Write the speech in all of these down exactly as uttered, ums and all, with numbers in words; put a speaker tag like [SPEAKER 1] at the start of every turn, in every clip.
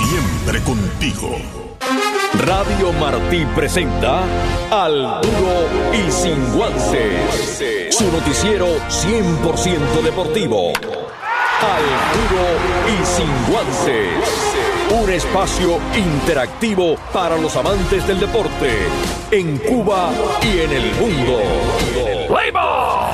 [SPEAKER 1] siempre contigo.
[SPEAKER 2] Radio Martí presenta Al Duro y Sin Guantes, su noticiero cien por ciento deportivo. Al Duro y Sin Guantes, un espacio interactivo para los amantes del deporte en Cuba y en el mundo. ¡Play ball!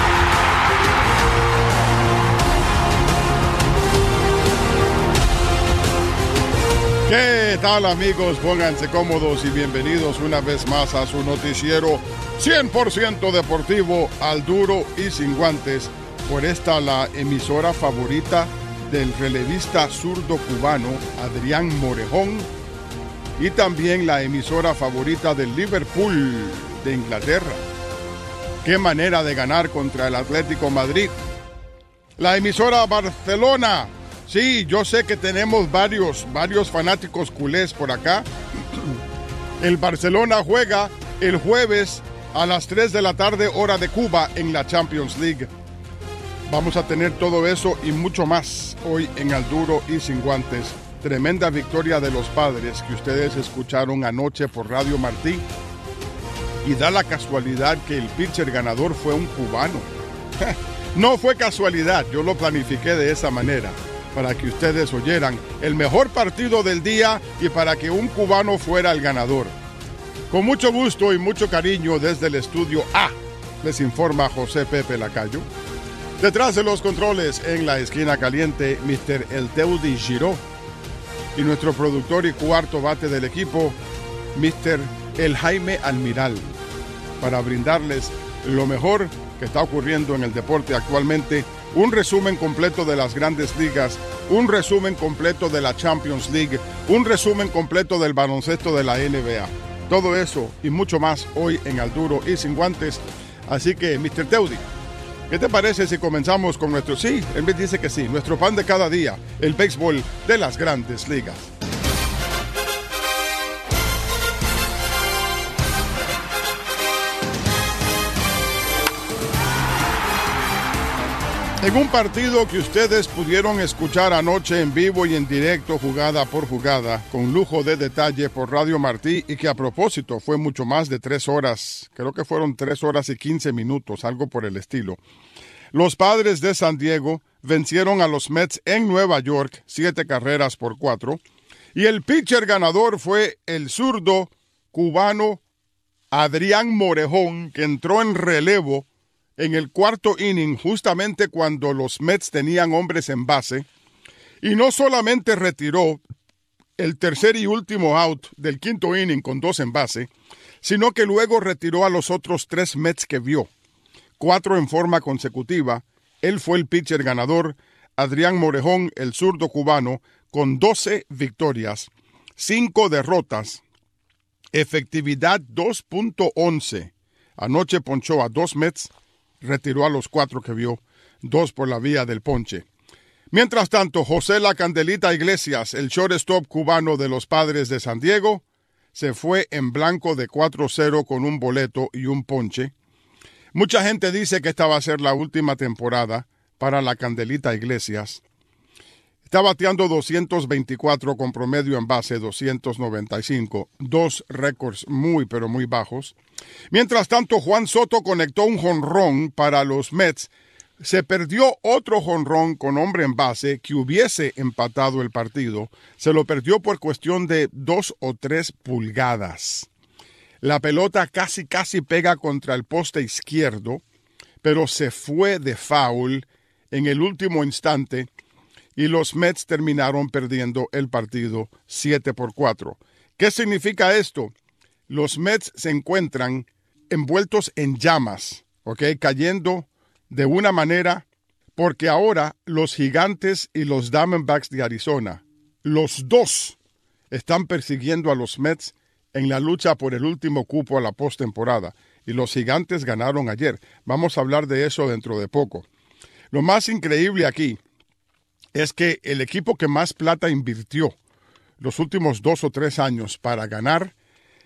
[SPEAKER 3] ¿Qué tal, amigos? Pónganse cómodos y bienvenidos una vez más a su noticiero cien por ciento deportivo, Al Duro y Sin Guantes, por esta la emisora favorita del relevista zurdo cubano Adrián Morejón y también la emisora favorita del Liverpool de Inglaterra. Qué manera de ganar contra el Atlético Madrid. La emisora Barcelona. Sí, yo sé que tenemos varios, varios fanáticos culés por acá. El Barcelona juega el jueves a las tres de la tarde, hora de Cuba, en la Champions League. Vamos a tener todo eso y mucho más hoy en Al Duro y Sin Guantes. Tremenda victoria de los Padres que ustedes escucharon anoche por Radio Martí. Y da la casualidad que el pitcher ganador fue un cubano. No fue casualidad, yo lo planifiqué de esa manera, para que ustedes oyeran el mejor partido del día y para que un cubano fuera el ganador. Con mucho gusto y mucho cariño desde el estudio A, les informa José Pepe Lacayo. Detrás de los controles, en la esquina caliente, mister Elteudi Giró. Y nuestro productor y cuarto bate del equipo, mister El Jaime Almiral, para brindarles lo mejor que está ocurriendo en el deporte actualmente. Un resumen completo de las grandes ligas, un resumen completo de la Champions League, un resumen completo del baloncesto de la N B A. Todo eso y mucho más hoy en Al Duro y Sin Guantes. Así que, mister Teudi, ¿qué te parece si comenzamos con nuestro... Sí, él me dice que sí, nuestro pan de cada día, el béisbol de las grandes ligas. En un partido que ustedes pudieron escuchar anoche en vivo y en directo, jugada por jugada, con lujo de detalle por Radio Martí, y que a propósito fue mucho más de tres horas, creo que fueron tres horas y quince minutos, algo por el estilo. Los Padres de San Diego vencieron a los Mets en Nueva York, siete carreras por cuatro, y el pitcher ganador fue el zurdo cubano Adrián Morejón, que entró en relevo en el cuarto inning, justamente cuando los Mets tenían hombres en base, y no solamente retiró el tercer y último out del quinto inning con dos en base, sino que luego retiró a los otros tres Mets que vio, cuatro en forma consecutiva. Él fue el pitcher ganador, Adrián Morejón, el zurdo cubano, con doce victorias, cinco derrotas, efectividad dos punto once. Anoche ponchó a dos Mets, retiró a los cuatro que vio, dos por la vía del ponche. Mientras tanto, José La Candelita Iglesias, el shortstop cubano de los Padres de San Diego, se fue en blanco de cuatro cero con un boleto y un ponche. Mucha gente dice que esta va a ser la última temporada para La Candelita Iglesias. Está bateando doscientos veinticuatro con promedio en base doscientos noventa y cinco, dos récords muy pero muy bajos. Mientras tanto, Juan Soto conectó un jonrón para los Mets. Se perdió otro jonrón con hombre en base que hubiese empatado el partido. Se lo perdió por cuestión de dos o tres pulgadas. La pelota casi casi pega contra el poste izquierdo, pero se fue de foul en el último instante y los Mets terminaron perdiendo el partido siete por cuatro. ¿Qué significa esto? Los Mets se encuentran envueltos en llamas, ¿ok? Cayendo de una manera, porque ahora los Gigantes y los Diamondbacks de Arizona, los dos están persiguiendo a los Mets en la lucha por el último cupo a la postemporada. Y los Gigantes ganaron ayer. Vamos a hablar de eso dentro de poco. Lo más increíble aquí es que el equipo que más plata invirtió los últimos dos o tres años para ganar,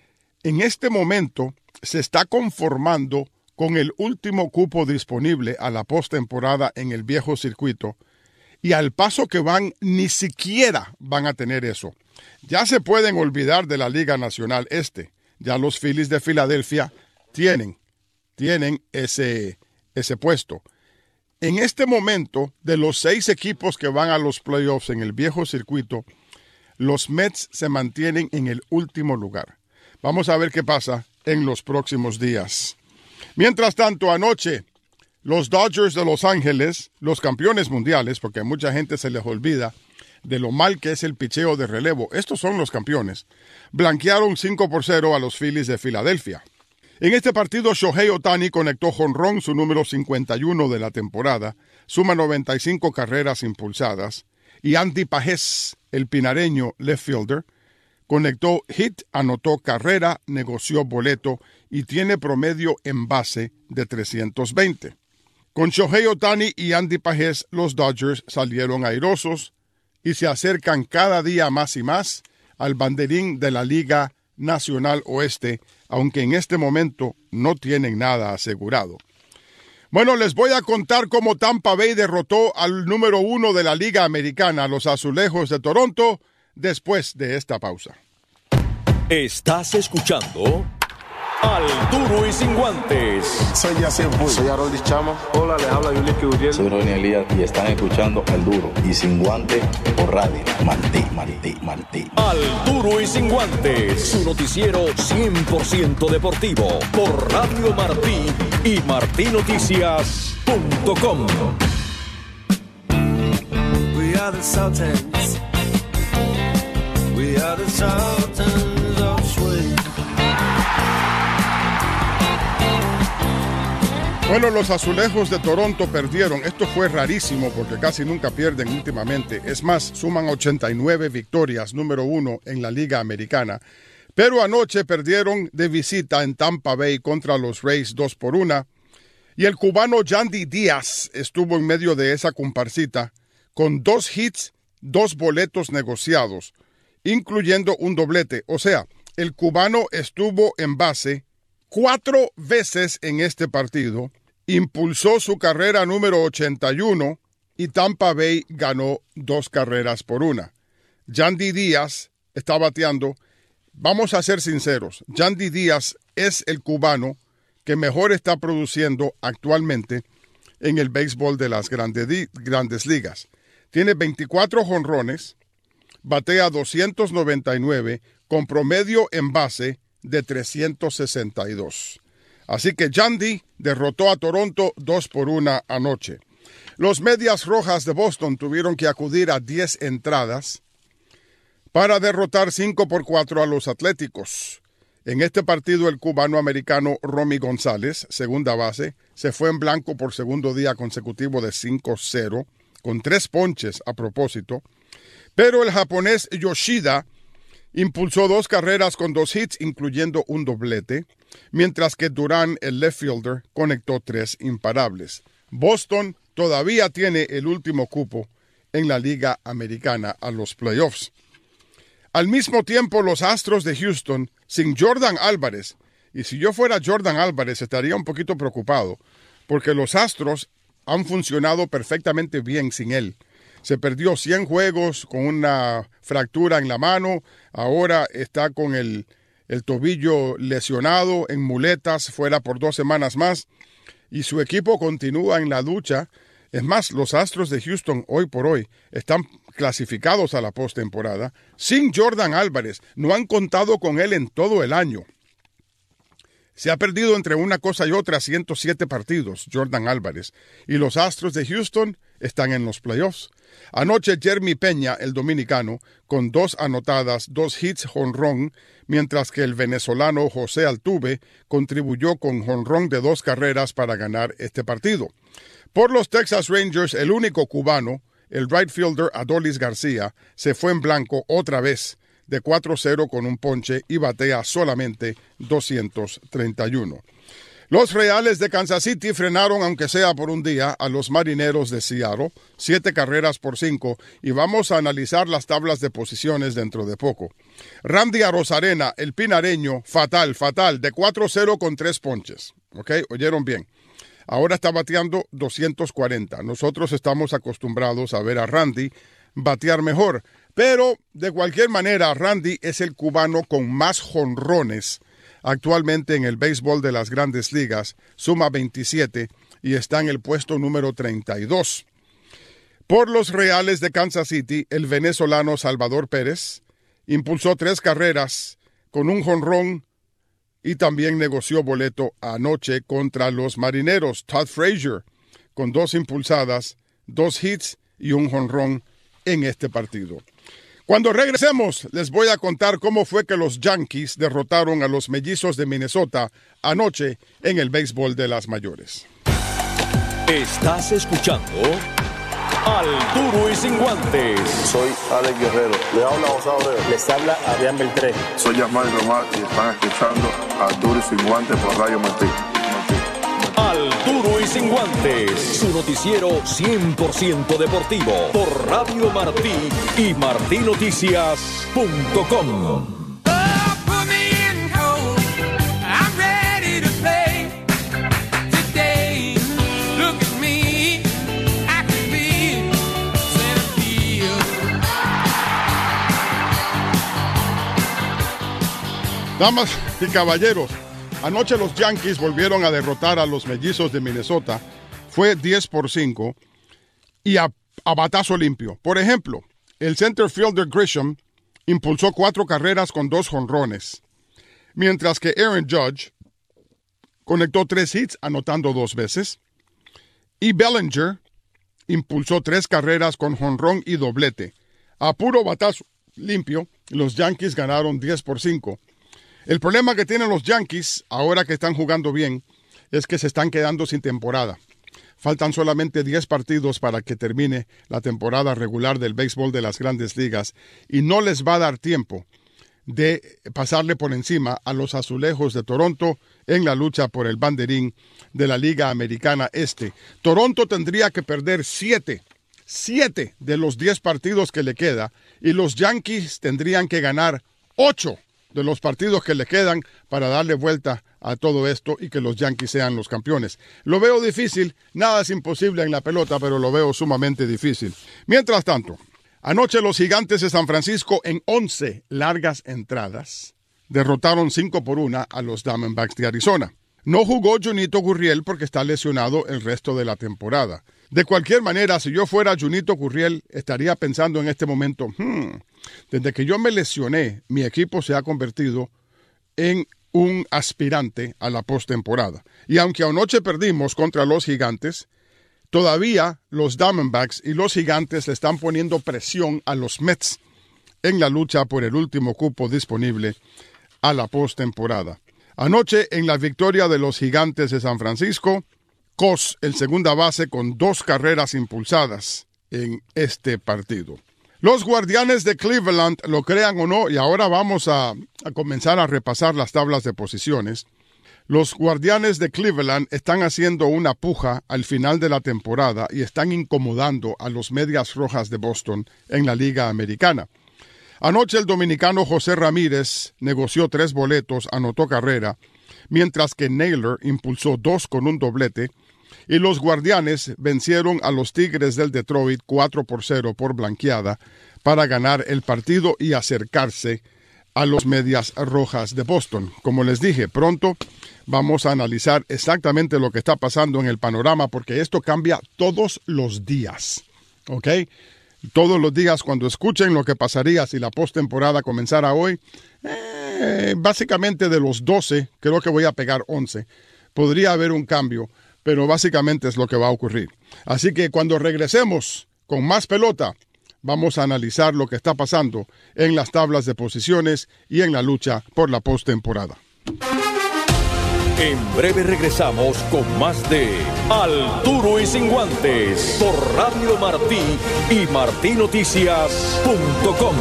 [SPEAKER 3] en este momento se está conformando con el último cupo disponible a la postemporada en el viejo circuito Y al paso que van, ni siquiera van a tener eso. Ya se pueden olvidar de la Liga Nacional Este. Ya los Phillies de Filadelfia tienen, tienen ese, ese puesto. En este momento, de los seis equipos que van a los playoffs en el viejo circuito, los Mets se mantienen en el último lugar. Vamos a ver qué pasa en los próximos días. Mientras tanto, anoche, los Dodgers de Los Ángeles, los campeones mundiales, porque a mucha gente se les olvida de lo mal que es el picheo de relevo, estos son los campeones, blanquearon cinco por cero a los Phillies de Filadelfia. En este partido, Shohei Ohtani conectó jonrón, su número cincuenta y uno de la temporada, suma noventa y cinco carreras impulsadas, y Andy Pajés, el pinareño left fielder, conectó hit, anotó carrera, negoció boleto y tiene promedio en base de trescientos veinte. Con Shohei Ohtani y Andy Pajés, los Dodgers salieron airosos y se acercan cada día más y más al banderín de la Liga Nacional Oeste, aunque en este momento no tienen nada asegurado. Bueno, les voy a contar cómo Tampa Bay derrotó al número uno de la Liga Americana, los Azulejos de Toronto, después de esta pausa.
[SPEAKER 2] Estás escuchando Al Duro y Sin Guantes.
[SPEAKER 1] Soy Yacir Bull.
[SPEAKER 4] Soy Harold Chama.
[SPEAKER 5] Hola, les habla Yuliki Uriel.
[SPEAKER 6] Soy Ronnie Elías y están escuchando Al Duro y Sin Guantes por Radio Martí, Martí, Martí.
[SPEAKER 2] Al Duro y Sin Guantes, su noticiero cien por ciento deportivo por Radio Martí y martí noticias punto com.
[SPEAKER 7] We are the Sultans. We are the Sultans of Swing.
[SPEAKER 3] Bueno, los Azulejos de Toronto perdieron. Esto fue rarísimo porque casi nunca pierden últimamente. Es más, suman ochenta y nueve victorias, número uno en la Liga Americana. Pero anoche perdieron de visita en Tampa Bay contra los Rays dos por una. Y el cubano Yandy Díaz estuvo en medio de esa comparsita con dos hits, dos boletos negociados, incluyendo un doblete. O sea, el cubano estuvo en base cuatro veces en este partido, impulsó su carrera número ochenta y uno y Tampa Bay ganó dos carreras por una. Yandy Díaz está bateando. Vamos a ser sinceros, Yandy Díaz es el cubano que mejor está produciendo actualmente en el béisbol de las grandes, grandes ligas. Tiene veinticuatro jonrones, batea doscientos noventa y nueve con promedio en base de trescientos sesenta y dos. Así que Yandy derrotó a Toronto dos por una anoche. Los Medias Rojas de Boston tuvieron que acudir a diez entradas para derrotar cinco por cuatro a los Atléticos. En este partido, el cubano-americano Romy González, segunda base, se fue en blanco por segundo día consecutivo de cinco cero, con tres ponches a propósito. Pero el japonés Yoshida impulsó dos carreras con dos hits, incluyendo un doblete, mientras que Durán, el left fielder, conectó tres imparables. Boston todavía tiene el último cupo en la Liga Americana a los playoffs. Al mismo tiempo, los Astros de Houston, sin Jordan Álvarez, y si yo fuera Jordan Álvarez estaría un poquito preocupado, porque los Astros han funcionado perfectamente bien sin él. Se perdió cien juegos con una fractura en la mano, ahora está con el, el tobillo lesionado, en muletas, fuera por dos semanas más, y su equipo continúa en la lucha. Es más, los Astros de Houston hoy por hoy están clasificados a la postemporada sin Jordan Álvarez. No han contado con él en todo el año. Se ha perdido entre una cosa y otra ciento siete partidos, Jordan Álvarez, y los Astros de Houston están en los playoffs. Anoche, Jeremy Peña, el dominicano, con dos anotadas, dos hits jonrón, mientras que el venezolano José Altuve contribuyó con jonrón de dos carreras para ganar este partido. Por los Texas Rangers, el único cubano, el right fielder Adolis García, se fue en blanco otra vez, de cuatro cero con un ponche y batea solamente doscientos treinta y uno. Los Reales de Kansas City frenaron, aunque sea por un día, a los Marineros de Seattle, siete carreras por cinco, y vamos a analizar las tablas de posiciones dentro de poco. Randy Arozarena, el pinareño, fatal, fatal, de cuatro cero con tres ponches. ¿Ok? ¿Oyeron bien? Ahora está bateando doscientos cuarenta. Nosotros estamos acostumbrados a ver a Randy batear mejor. Pero, de cualquier manera, Randy es el cubano con más jonrones actualmente en el béisbol de las Grandes Ligas. Suma veintisiete y está en el puesto número treinta y dos. Por los Reales de Kansas City, el venezolano Salvador Pérez impulsó tres carreras con un jonrón y también negoció boleto anoche contra los Marineros. Todd Frazier con dos impulsadas, dos hits y un jonrón en este partido. Cuando regresemos, les voy a contar cómo fue que los Yankees derrotaron a los Mellizos de Minnesota anoche en el béisbol de las mayores.
[SPEAKER 2] Estás escuchando Al Duro y Sin Guantes.
[SPEAKER 1] Soy Alex Guerrero. Le habla José Abreu.
[SPEAKER 4] Les habla Adrián Beltré.
[SPEAKER 5] Soy Yasmay Román y están escuchando Al Duro y Sin Guantes por Radio Martí.
[SPEAKER 2] Al Duro y Sin Guantes, su noticiero cien por ciento deportivo por Radio Martí y martí noticias punto com.
[SPEAKER 3] Damas y caballeros, anoche los Yankees volvieron a derrotar a los Mellizos de Minnesota. Fue diez por cinco y a, a batazo limpio. Por ejemplo, el center fielder Grisham impulsó cuatro carreras con dos jonrones, mientras que Aaron Judge conectó tres hits anotando dos veces, y Bellinger impulsó tres carreras con jonrón y doblete. A puro batazo limpio, los Yankees ganaron diez por cinco. El problema que tienen los Yankees, ahora que están jugando bien, es que se están quedando sin temporada. Faltan solamente diez partidos para que termine la temporada regular del béisbol de las Grandes Ligas y no les va a dar tiempo de pasarle por encima a los Azulejos de Toronto en la lucha por el banderín de la Liga Americana Este. Toronto tendría que perder siete, siete de los diez partidos que le queda y los Yankees tendrían que ganar ocho de los partidos que le quedan para darle vuelta a todo esto y que los Yankees sean los campeones. Lo veo difícil, nada es imposible en la pelota, pero lo veo sumamente difícil. Mientras tanto, anoche los Gigantes de San Francisco en once largas entradas derrotaron cinco por una a los Diamondbacks de Arizona. No jugó Junito Gurriel porque está lesionado el resto de la temporada. De cualquier manera, si yo fuera Junito Gurriel, estaría pensando en este momento, hmm, desde que yo me lesioné, mi equipo se ha convertido en un aspirante a la postemporada. Y aunque anoche perdimos contra los Gigantes, todavía los Diamondbacks y los Gigantes le están poniendo presión a los Mets en la lucha por el último cupo disponible a la postemporada. Anoche, en la victoria de los Gigantes de San Francisco, Cos, el segunda base, con dos carreras impulsadas en este partido. Los Guardianes de Cleveland, lo crean o no, y ahora vamos a, a comenzar a repasar las tablas de posiciones. Los Guardianes de Cleveland están haciendo una puja al final de la temporada y están incomodando a los Medias Rojas de Boston en la Liga Americana. Anoche el dominicano José Ramírez negoció tres boletos, anotó carrera, mientras que Naylor impulsó dos con un doblete, y los Guardianes vencieron a los Tigres del Detroit cuatro por cero por blanqueada para ganar el partido y acercarse a los Medias Rojas de Boston. Como les dije, pronto vamos a analizar exactamente lo que está pasando en el panorama, porque esto cambia todos los días, ¿ok? Todos los días, cuando escuchen lo que pasaría si la postemporada comenzara hoy, eh, básicamente de los doce, creo que voy a pegar once. Podría haber un cambio, pero básicamente es lo que va a ocurrir. Así que cuando regresemos con más pelota, vamos a analizar lo que está pasando en las tablas de posiciones y en la lucha por la postemporada.
[SPEAKER 2] En breve regresamos con más de Al Duro y Sin Guantes por Radio Martí y martí noticias punto com.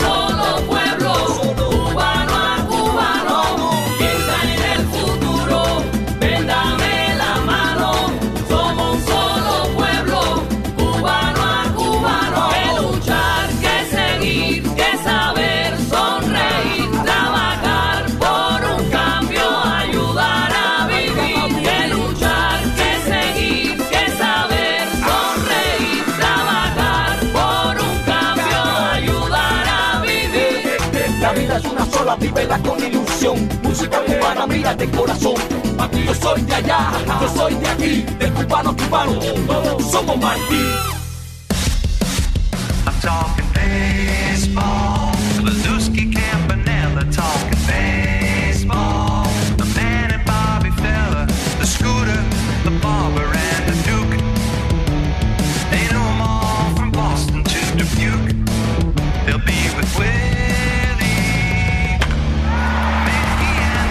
[SPEAKER 8] Futuro
[SPEAKER 2] con ilusión. Música cubana, mira de corazón. Papi, yo soy de allá, yo soy de aquí, del cubano cubano, todos somos Martí.
[SPEAKER 4] I'm talking baseball, Paluski, Campanella, talking baseball. The man and Bobby Fella, the Scooter, the Barber, and the Duke. They know them all from Boston to Dubuque. They'll be with Willie, Mickey, and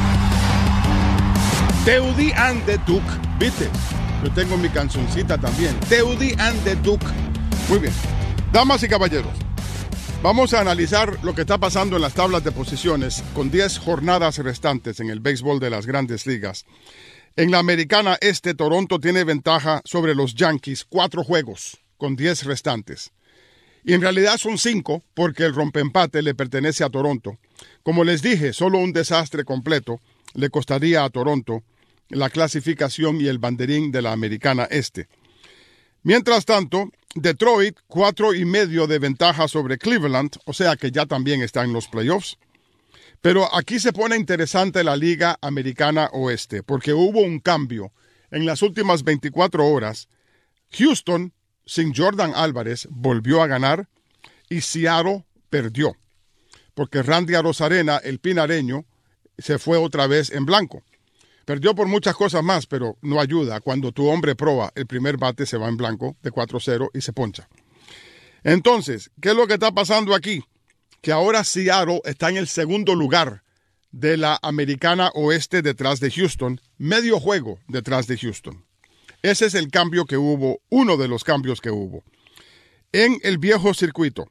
[SPEAKER 4] the Duke.
[SPEAKER 3] Teudy and the Duke, ¿viste? Yo tengo mi cancioncita también. Teudy and the Duke. Muy bien. Damas y caballeros, vamos a analizar lo que está pasando en las tablas de posiciones con diez jornadas restantes en el béisbol de las Grandes Ligas. En la Americana Este, Toronto tiene ventaja sobre los Yankees, cuatro juegos con diez restantes. Y en realidad son cinco porque el rompeempate le pertenece a Toronto. Como les dije, solo un desastre completo le costaría a Toronto la clasificación y el banderín de la Americana Este. Mientras tanto, Detroit, cuatro y medio de ventaja sobre Cleveland, o sea que ya también está en los playoffs. Pero aquí se pone interesante la Liga Americana Oeste, porque hubo un cambio. En las últimas veinticuatro horas, Houston, sin Jordan Álvarez, volvió a ganar y Seattle perdió, porque Randy Arozarena, el pinareño, se fue otra vez en blanco. Perdió por muchas cosas más, pero no ayuda. Cuando tu hombre proba, el primer bate se va en blanco de cuatro cero y se poncha. Entonces, ¿qué es lo que está pasando aquí? Que ahora Seattle está en el segundo lugar de la Americana Oeste detrás de Houston, medio juego detrás de Houston. Ese es el cambio que hubo, uno de los cambios que hubo. En el viejo circuito,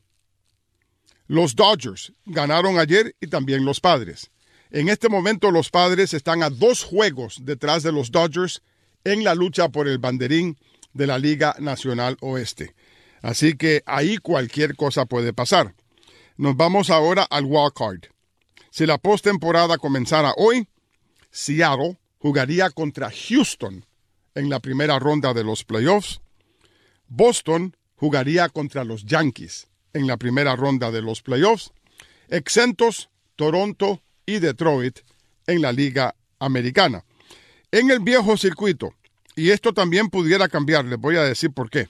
[SPEAKER 3] los Dodgers ganaron ayer y también los Padres. En este momento los Padres están a dos juegos detrás de los Dodgers en la lucha por el banderín de la Liga Nacional Oeste. Así que ahí cualquier cosa puede pasar. Nos vamos ahora al wild card. Si la postemporada comenzara hoy, Seattle jugaría contra Houston en la primera ronda de los playoffs. Boston jugaría contra los Yankees en la primera ronda de los playoffs. Exentos Toronto y Detroit en la Liga Americana. En el viejo circuito, y esto también pudiera cambiar, les voy a decir por qué.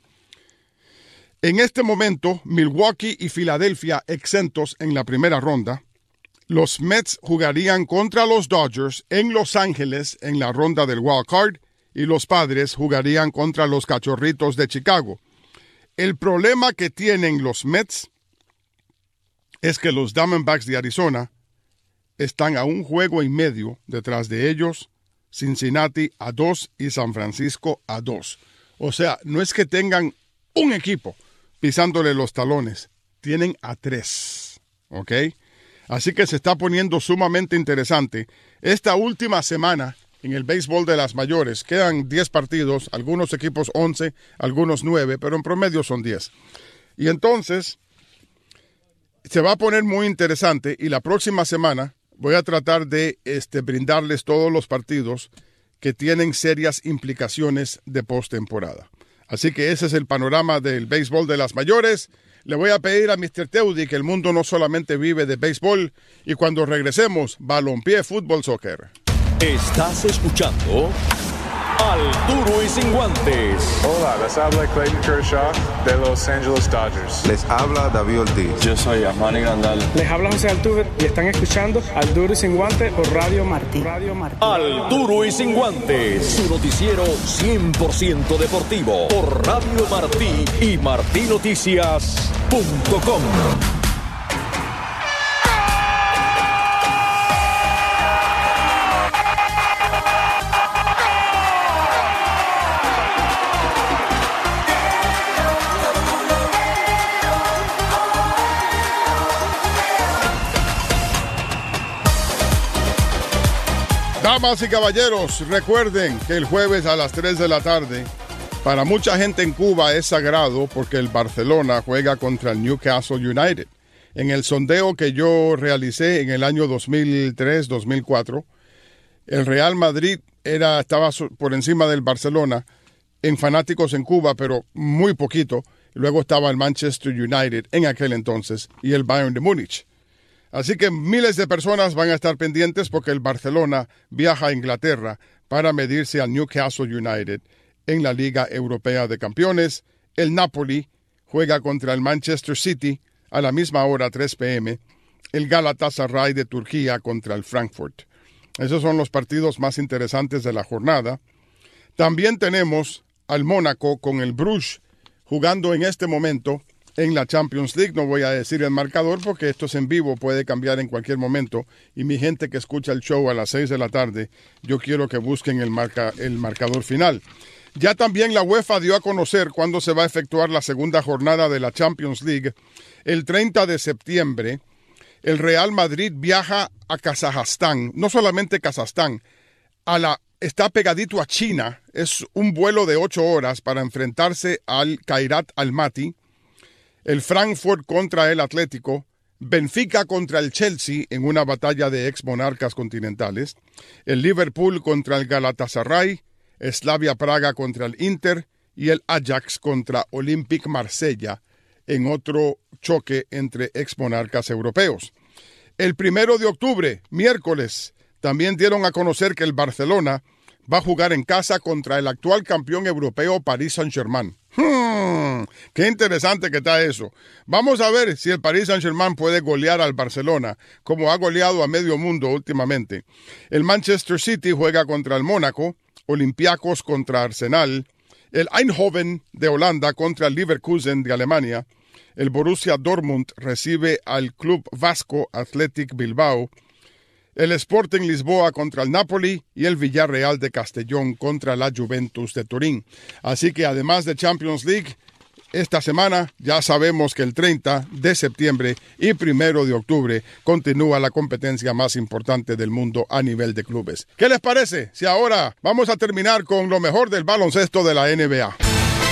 [SPEAKER 3] En este momento, Milwaukee y Filadelfia exentos en la primera ronda. Los Mets jugarían contra los Dodgers en Los Ángeles en la ronda del wild card y los Padres jugarían contra los Cachorritos de Chicago. El problema que tienen los Mets es que los Diamondbacks de Arizona están a un juego y medio detrás de ellos, Cincinnati a dos y San Francisco a dos. O sea, no es que tengan un equipo pisándole los talones, tienen a tres, ¿ok? Así que se está poniendo sumamente interesante. Esta última semana en el béisbol de las mayores, quedan diez partidos, algunos equipos once, algunos nueve, pero en promedio son diez. Y entonces se va a poner muy interesante y la próxima semana voy a tratar de este, brindarles todos los partidos que tienen serias implicaciones de postemporada. Así que ese es el panorama del béisbol de las mayores. Le voy a pedir a mister Teudy que el mundo no solamente vive de béisbol y cuando regresemos, balompié, fútbol, soccer.
[SPEAKER 2] Estás escuchando Al Duro y Sin Guantes.
[SPEAKER 8] Hola, les habla Clayton Kershaw de Los Angeles Dodgers.
[SPEAKER 5] Les habla David Ortiz.
[SPEAKER 9] Yo soy Armani Grandal.
[SPEAKER 10] Les habla José Altuve y están escuchando Al Duro y Sin Guantes por Radio Martí. Radio Martí.
[SPEAKER 2] Al Duro y Sin Guantes, su noticiero cien por ciento deportivo por Radio Martí y martí noticias punto com.
[SPEAKER 3] Damas y caballeros, recuerden que el jueves a las tres de la tarde, para mucha gente en Cuba es sagrado porque el Barcelona juega contra el Newcastle United. En el sondeo que yo realicé en el año dos mil tres dos mil cuatro, el Real Madrid era, estaba por encima del Barcelona en fanáticos en Cuba, pero muy poquito. Luego estaba el Manchester United en aquel entonces y el Bayern de Múnich. Así que miles de personas van a estar pendientes porque el Barcelona viaja a Inglaterra para medirse al Newcastle United en la Liga Europea de Campeones. El Napoli juega contra el Manchester City a la misma hora, tres p m El Galatasaray de Turquía contra el Frankfurt. Esos son los partidos más interesantes de la jornada. También tenemos al Mónaco con el Bruges jugando en este momento en la Champions League. No voy a decir el marcador porque esto es en vivo, puede cambiar en cualquier momento. Y mi gente que escucha el show a las seis de la tarde, yo quiero que busquen el, marca, el marcador final. Ya también la UEFA dio a conocer cuándo se va a efectuar la segunda jornada de la Champions League. El treinta de septiembre, el Real Madrid viaja a Kazajstán. No solamente Kazajstán, a la, está pegadito a China. Es un vuelo de ocho horas para enfrentarse al Kairat Almaty. El Frankfurt contra el Atlético. Benfica contra el Chelsea en una batalla de ex monarcas continentales. El Liverpool contra el Galatasaray. Slavia Praga contra el Inter y el Ajax contra Olympique Marsella en otro choque entre ex monarcas europeos. El primero de octubre, miércoles, también dieron a conocer que el Barcelona va a jugar en casa contra el actual campeón europeo Paris Saint-Germain. Hmm, ¡Qué interesante que está eso! Vamos a ver si el Paris Saint-Germain puede golear al Barcelona, como ha goleado a medio mundo últimamente. El Manchester City juega contra el Mónaco, Olympiacos contra Arsenal, el Eindhoven de Holanda contra el Leverkusen de Alemania, el Borussia Dortmund recibe al Club Vasco Athletic Bilbao, el Sporting Lisboa contra el Napoli y el Villarreal de Castellón contra la Juventus de Turín. Así que además de Champions League, esta semana ya sabemos que el treinta de septiembre y primero de octubre continúa la competencia más importante del mundo a nivel de clubes. ¿Qué les parece si ahora vamos a terminar con lo mejor del baloncesto de la N B A?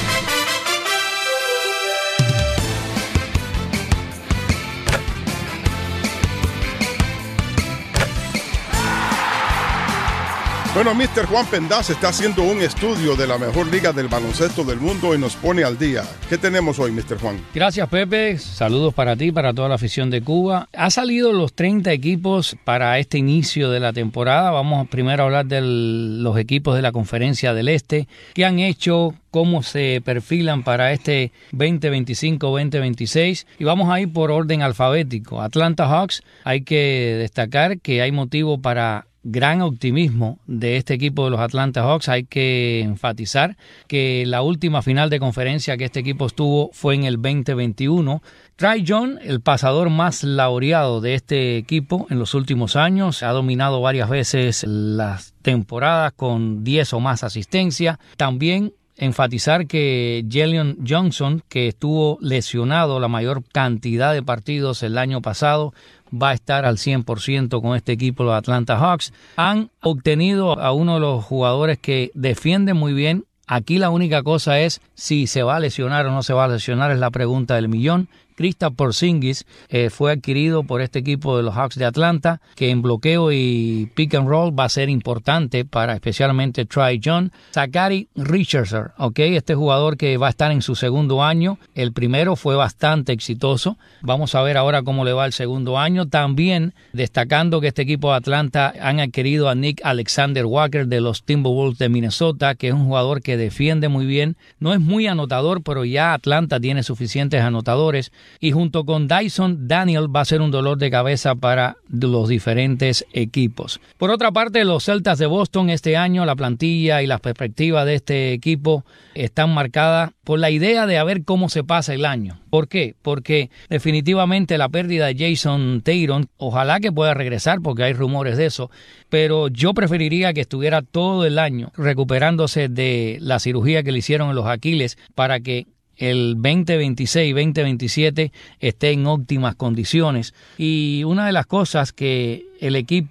[SPEAKER 3] Bueno, mister Juan Pendaz está haciendo un estudio de la mejor liga del baloncesto del mundo y nos pone al día. ¿Qué tenemos hoy, mister Juan?
[SPEAKER 9] Gracias, Pepe. Saludos para ti, para toda la afición de Cuba. Ha salido los treinta equipos para este inicio de la temporada. Vamos primero a hablar de los equipos de la Conferencia del Este. ¿Qué han hecho? ¿Cómo se perfilan para este veinte veinticinco veinte veintiséis? Y vamos a ir por orden alfabético. Atlanta Hawks, hay que destacar que hay motivo para gran optimismo de este equipo de los Atlanta Hawks. Hay que enfatizar que la última final de conferencia que este equipo estuvo fue en el veinte veintiuno. Trae Young, el pasador más laureado de este equipo en los últimos años, ha dominado varias veces las temporadas con diez o más asistencias. También enfatizar que Jalen Johnson, que estuvo lesionado la mayor cantidad de partidos el año pasado, va a estar al cien por ciento con este equipo, los Atlanta Hawks. Han obtenido a uno de los jugadores que defiende muy bien. Aquí la única cosa es si se va a lesionar o no se va a lesionar, es la pregunta del millón. Kristaps Porzingis eh, fue adquirido por este equipo de los Hawks de Atlanta, que en bloqueo y pick and roll va a ser importante para especialmente Trae Young. Zachary Richardson, okay, este jugador que va a estar en su segundo año. El primero fue bastante exitoso. Vamos a ver ahora cómo le va el segundo año. También destacando que este equipo de Atlanta han adquirido a Nick Alexander Walker de los Timberwolves de Minnesota, que es un jugador que defiende muy bien. No es muy anotador, pero ya Atlanta tiene suficientes anotadores. Y junto con Dyson Daniel va a ser un dolor de cabeza para los diferentes equipos. Por otra parte, los Celtics de Boston este año, la plantilla y las perspectivas de este equipo están marcadas por la idea de a ver cómo se pasa el año. ¿Por qué? Porque definitivamente la pérdida de Jason Tatum, ojalá que pueda regresar porque hay rumores de eso, pero yo preferiría que estuviera todo el año recuperándose de la cirugía que le hicieron en los Aquiles para que el veinte veintiséis veinte veintisiete esté en óptimas condiciones. Y una de las cosas que el equipo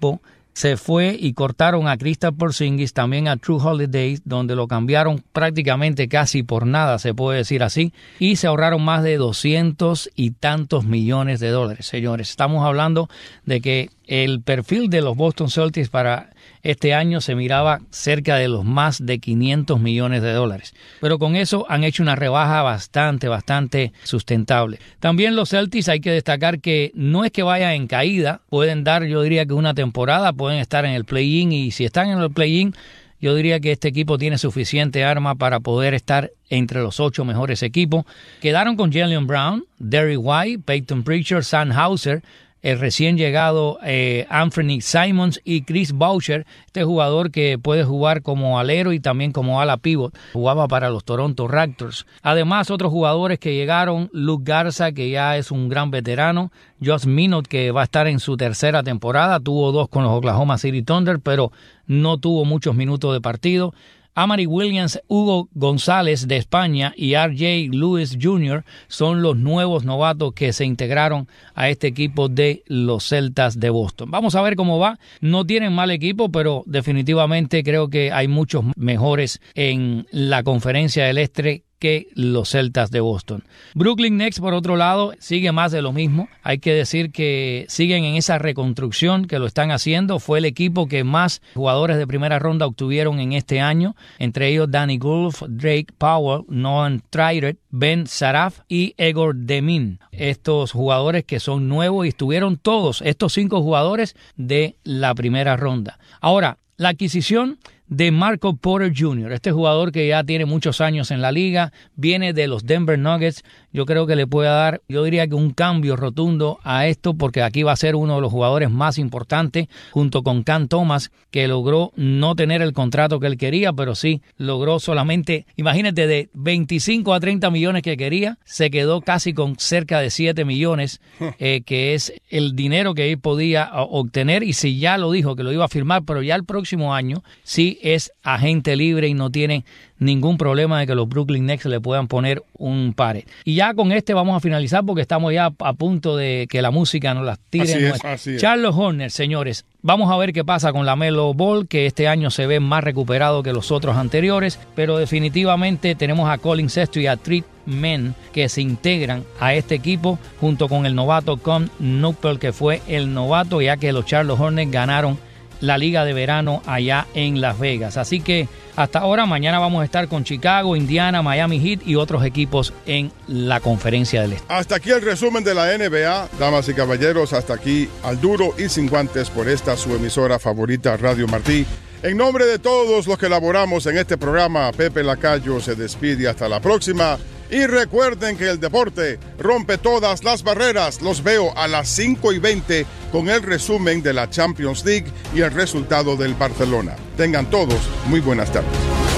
[SPEAKER 9] se fue y cortaron a Kristaps Porzingis, también a Jrue Holiday, donde lo cambiaron prácticamente casi por nada, se puede decir así, y se ahorraron más de doscientos y tantos millones de dólares. Señores, estamos hablando de que el perfil de los Boston Celtics para este año se miraba cerca de los más de quinientos millones de dólares. Pero con eso han hecho una rebaja bastante, bastante sustentable. También los Celtics hay que destacar que no es que vayan en caída. Pueden dar, yo diría que una temporada, pueden estar en el play-in, y si están en el play-in, yo diría que este equipo tiene suficiente arma para poder estar entre los ocho mejores equipos. Quedaron con Jaylen Brown, Derrick White, Peyton Pritchard, Sam Hauser, el recién llegado eh, Anthony Simons y Chris Boucher, este jugador que puede jugar como alero y también como ala pivot, jugaba para los Toronto Raptors. Además, otros jugadores que llegaron, Luke Garza, que ya es un gran veterano, Josh Minott, que va a estar en su tercera temporada, tuvo dos con los Oklahoma City Thunder, pero no tuvo muchos minutos de partido. Amari Williams, Hugo González de España y R J Lewis junior son los nuevos novatos que se integraron a este equipo de los Celtas de Boston. Vamos a ver cómo va. No tienen mal equipo, pero definitivamente creo que hay muchos mejores en la Conferencia del Este que los Celtas de Boston. Brooklyn Nets, por otro lado, sigue más de lo mismo. Hay que decir que siguen en esa reconstrucción que lo están haciendo. Fue el equipo que más jugadores de primera ronda obtuvieron en este año, entre ellos Danny Gulf, Drake Powell, Noam Trider, Ben Saraf y Egor Demin. Estos jugadores que son nuevos y estuvieron todos estos cinco jugadores de la primera ronda. Ahora, la adquisición de Marco Porter junior, este jugador que ya tiene muchos años en la liga, viene de los Denver Nuggets. Yo creo que le puede dar, yo diría que un cambio rotundo a esto, porque aquí va a ser uno de los jugadores más importantes, junto con Cam Thomas, que logró no tener el contrato que él quería, pero sí logró solamente, imagínate, de veinticinco a treinta millones que quería, se quedó casi con cerca de siete millones, eh, que es el dinero que él podía obtener, y si ya lo dijo que lo iba a firmar, pero ya el próximo año sí es agente libre y no tiene ningún problema de que los Brooklyn Nets le puedan poner un pare. Y ya con este vamos a finalizar, porque estamos ya a punto de que la música nos las tire.
[SPEAKER 3] Así es, así es.
[SPEAKER 9] Charlotte Hornets, señores, vamos a ver qué pasa con LaMelo Ball, que este año se ve más recuperado que los otros anteriores, pero definitivamente tenemos a Colin Sexton y a Trey Men que se integran a este equipo junto con el novato Con Nupel, que fue el novato, ya que los Charlotte Hornets ganaron la Liga de Verano allá en Las Vegas. Así que hasta ahora, mañana vamos a estar con Chicago, Indiana, Miami Heat y otros equipos en la Conferencia del Este.
[SPEAKER 3] Hasta aquí el resumen de la N B A. Damas y caballeros, hasta aquí al duro y sin guantes por esta su emisora favorita, Radio Martí. En nombre de todos los que elaboramos en este programa, Pepe Lacayo se despide hasta la próxima. Y recuerden que el deporte rompe todas las barreras. Los veo a las cinco y veinte con el resumen de la Champions League y el resultado del Barcelona. Tengan todos muy buenas tardes.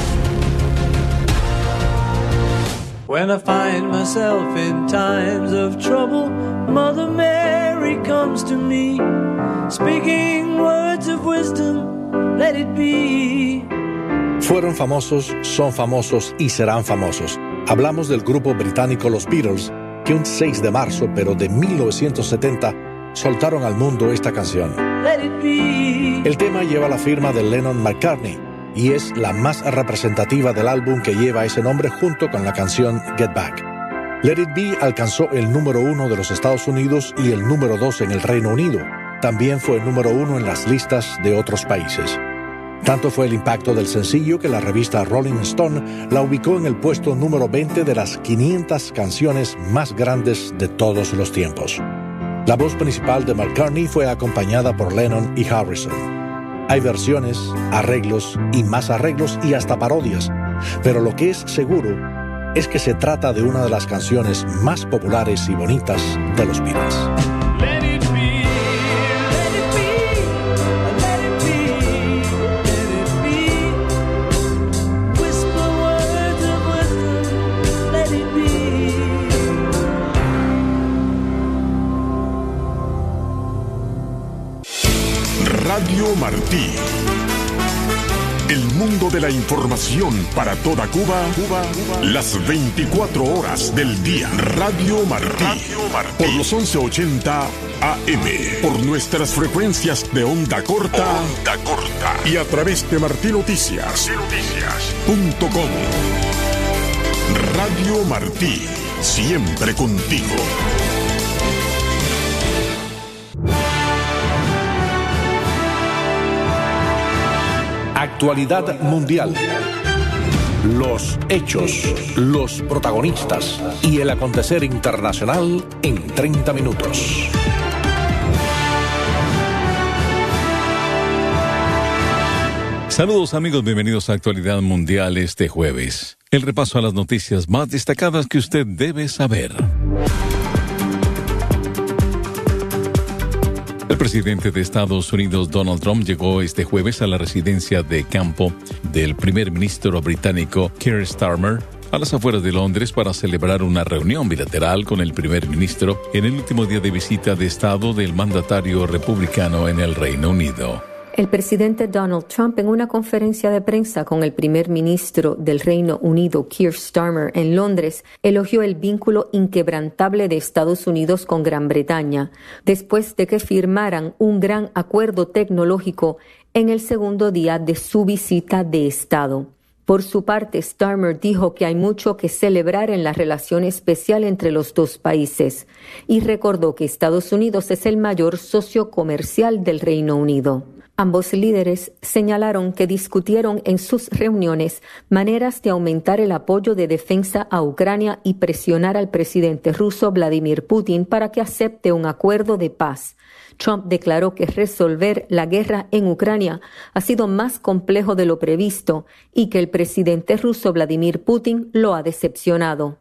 [SPEAKER 7] When I find myself in times of trouble, Mother Mary comes to me, speaking words of wisdom, let it be.
[SPEAKER 11] Fueron famosos, son famosos y serán famosos. Hablamos del grupo británico Los Beatles, que un seis de marzo, pero de mil novecientos setenta, soltaron al mundo esta canción. El tema lleva la firma de Lennon-McCartney y es la más representativa del álbum que lleva ese nombre, junto con la canción Get Back. Let It Be alcanzó el número uno de los Estados Unidos y el número dos en el Reino Unido. También fue el número uno en las listas de otros países. Tanto fue el impacto del sencillo que la revista Rolling Stone la ubicó en el puesto número veinte de las quinientas canciones más grandes de todos los tiempos. La voz principal de McCartney fue acompañada por Lennon y Harrison. Hay versiones, arreglos y más arreglos y hasta parodias, pero lo que es seguro es que se trata de una de las canciones más populares y bonitas de los Beatles.
[SPEAKER 12] Radio Martí. El mundo de la información para toda Cuba, Cuba, Cuba. Las veinticuatro horas del día. Radio Martí. Radio Martí. Por los once ochenta A M. Por nuestras frecuencias de onda corta. Onda corta. Y a través de Martí Noticias. Noticias. Punto com. Radio Martí. Siempre contigo.
[SPEAKER 11] Actualidad mundial. Los hechos, los protagonistas y el acontecer internacional en treinta minutos.
[SPEAKER 13] Saludos amigos, bienvenidos a Actualidad Mundial este jueves. El repaso a las noticias más destacadas que usted debe saber. El presidente de Estados Unidos, Donald Trump, llegó este jueves a la residencia de campo del primer ministro británico Keir Starmer a las afueras de Londres para celebrar una reunión bilateral con el primer ministro en el último día de visita de Estado del mandatario republicano en el Reino Unido.
[SPEAKER 14] El presidente Donald Trump, en una conferencia de prensa con el primer ministro del Reino Unido, Keir Starmer, en Londres, elogió el vínculo inquebrantable de Estados Unidos con Gran Bretaña, después de que firmaran un gran acuerdo tecnológico en el segundo día de su visita de Estado. Por su parte, Starmer dijo que hay mucho que celebrar en la relación especial entre los dos países y recordó que Estados Unidos es el mayor socio comercial del Reino Unido. Ambos líderes señalaron que discutieron en sus reuniones maneras de aumentar el apoyo de defensa a Ucrania y presionar al presidente ruso Vladimir Putin para que acepte un acuerdo de paz. Trump declaró que resolver la guerra en Ucrania ha sido más complejo de lo previsto y que el presidente ruso Vladimir Putin lo ha decepcionado.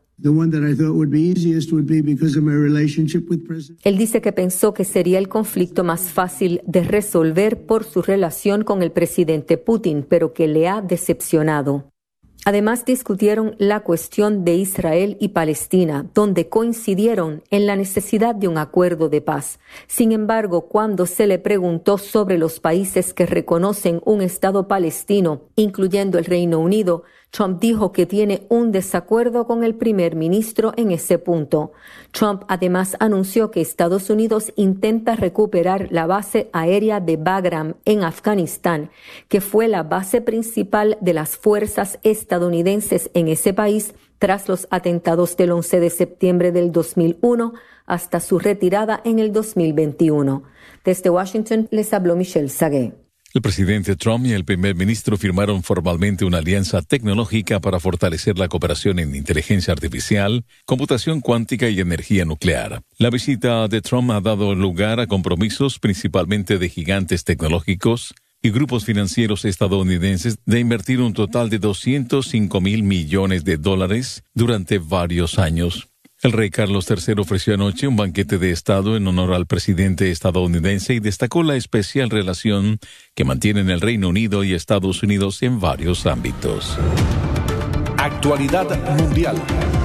[SPEAKER 14] Él dice que pensó que sería el conflicto más fácil de resolver por su relación con el presidente Putin, pero que le ha decepcionado. Además, discutieron la cuestión de Israel y Palestina, donde coincidieron en la necesidad de un acuerdo de paz. Sin embargo, cuando se le preguntó sobre los países que reconocen un Estado palestino, incluyendo el Reino Unido, Trump dijo que tiene un desacuerdo con el primer ministro en ese punto. Trump además anunció que Estados Unidos intenta recuperar la base aérea de Bagram en Afganistán, que fue la base principal de las fuerzas estadounidenses en ese país tras los atentados del once de septiembre del dos mil uno hasta su retirada en el dos mil veintiuno. Desde Washington les habló Michelle Sagué.
[SPEAKER 13] El presidente Trump y el primer ministro firmaron formalmente una alianza tecnológica para fortalecer la cooperación en inteligencia artificial, computación cuántica y energía nuclear. La visita de Trump ha dado lugar a compromisos principalmente de gigantes tecnológicos y grupos financieros estadounidenses de invertir un total de doscientos cinco mil millones de dólares durante varios años. El rey Carlos tercero ofreció anoche un banquete de Estado en honor al presidente estadounidense y destacó la especial relación que mantienen el Reino Unido y Estados Unidos en varios ámbitos.
[SPEAKER 11] Actualidad mundial.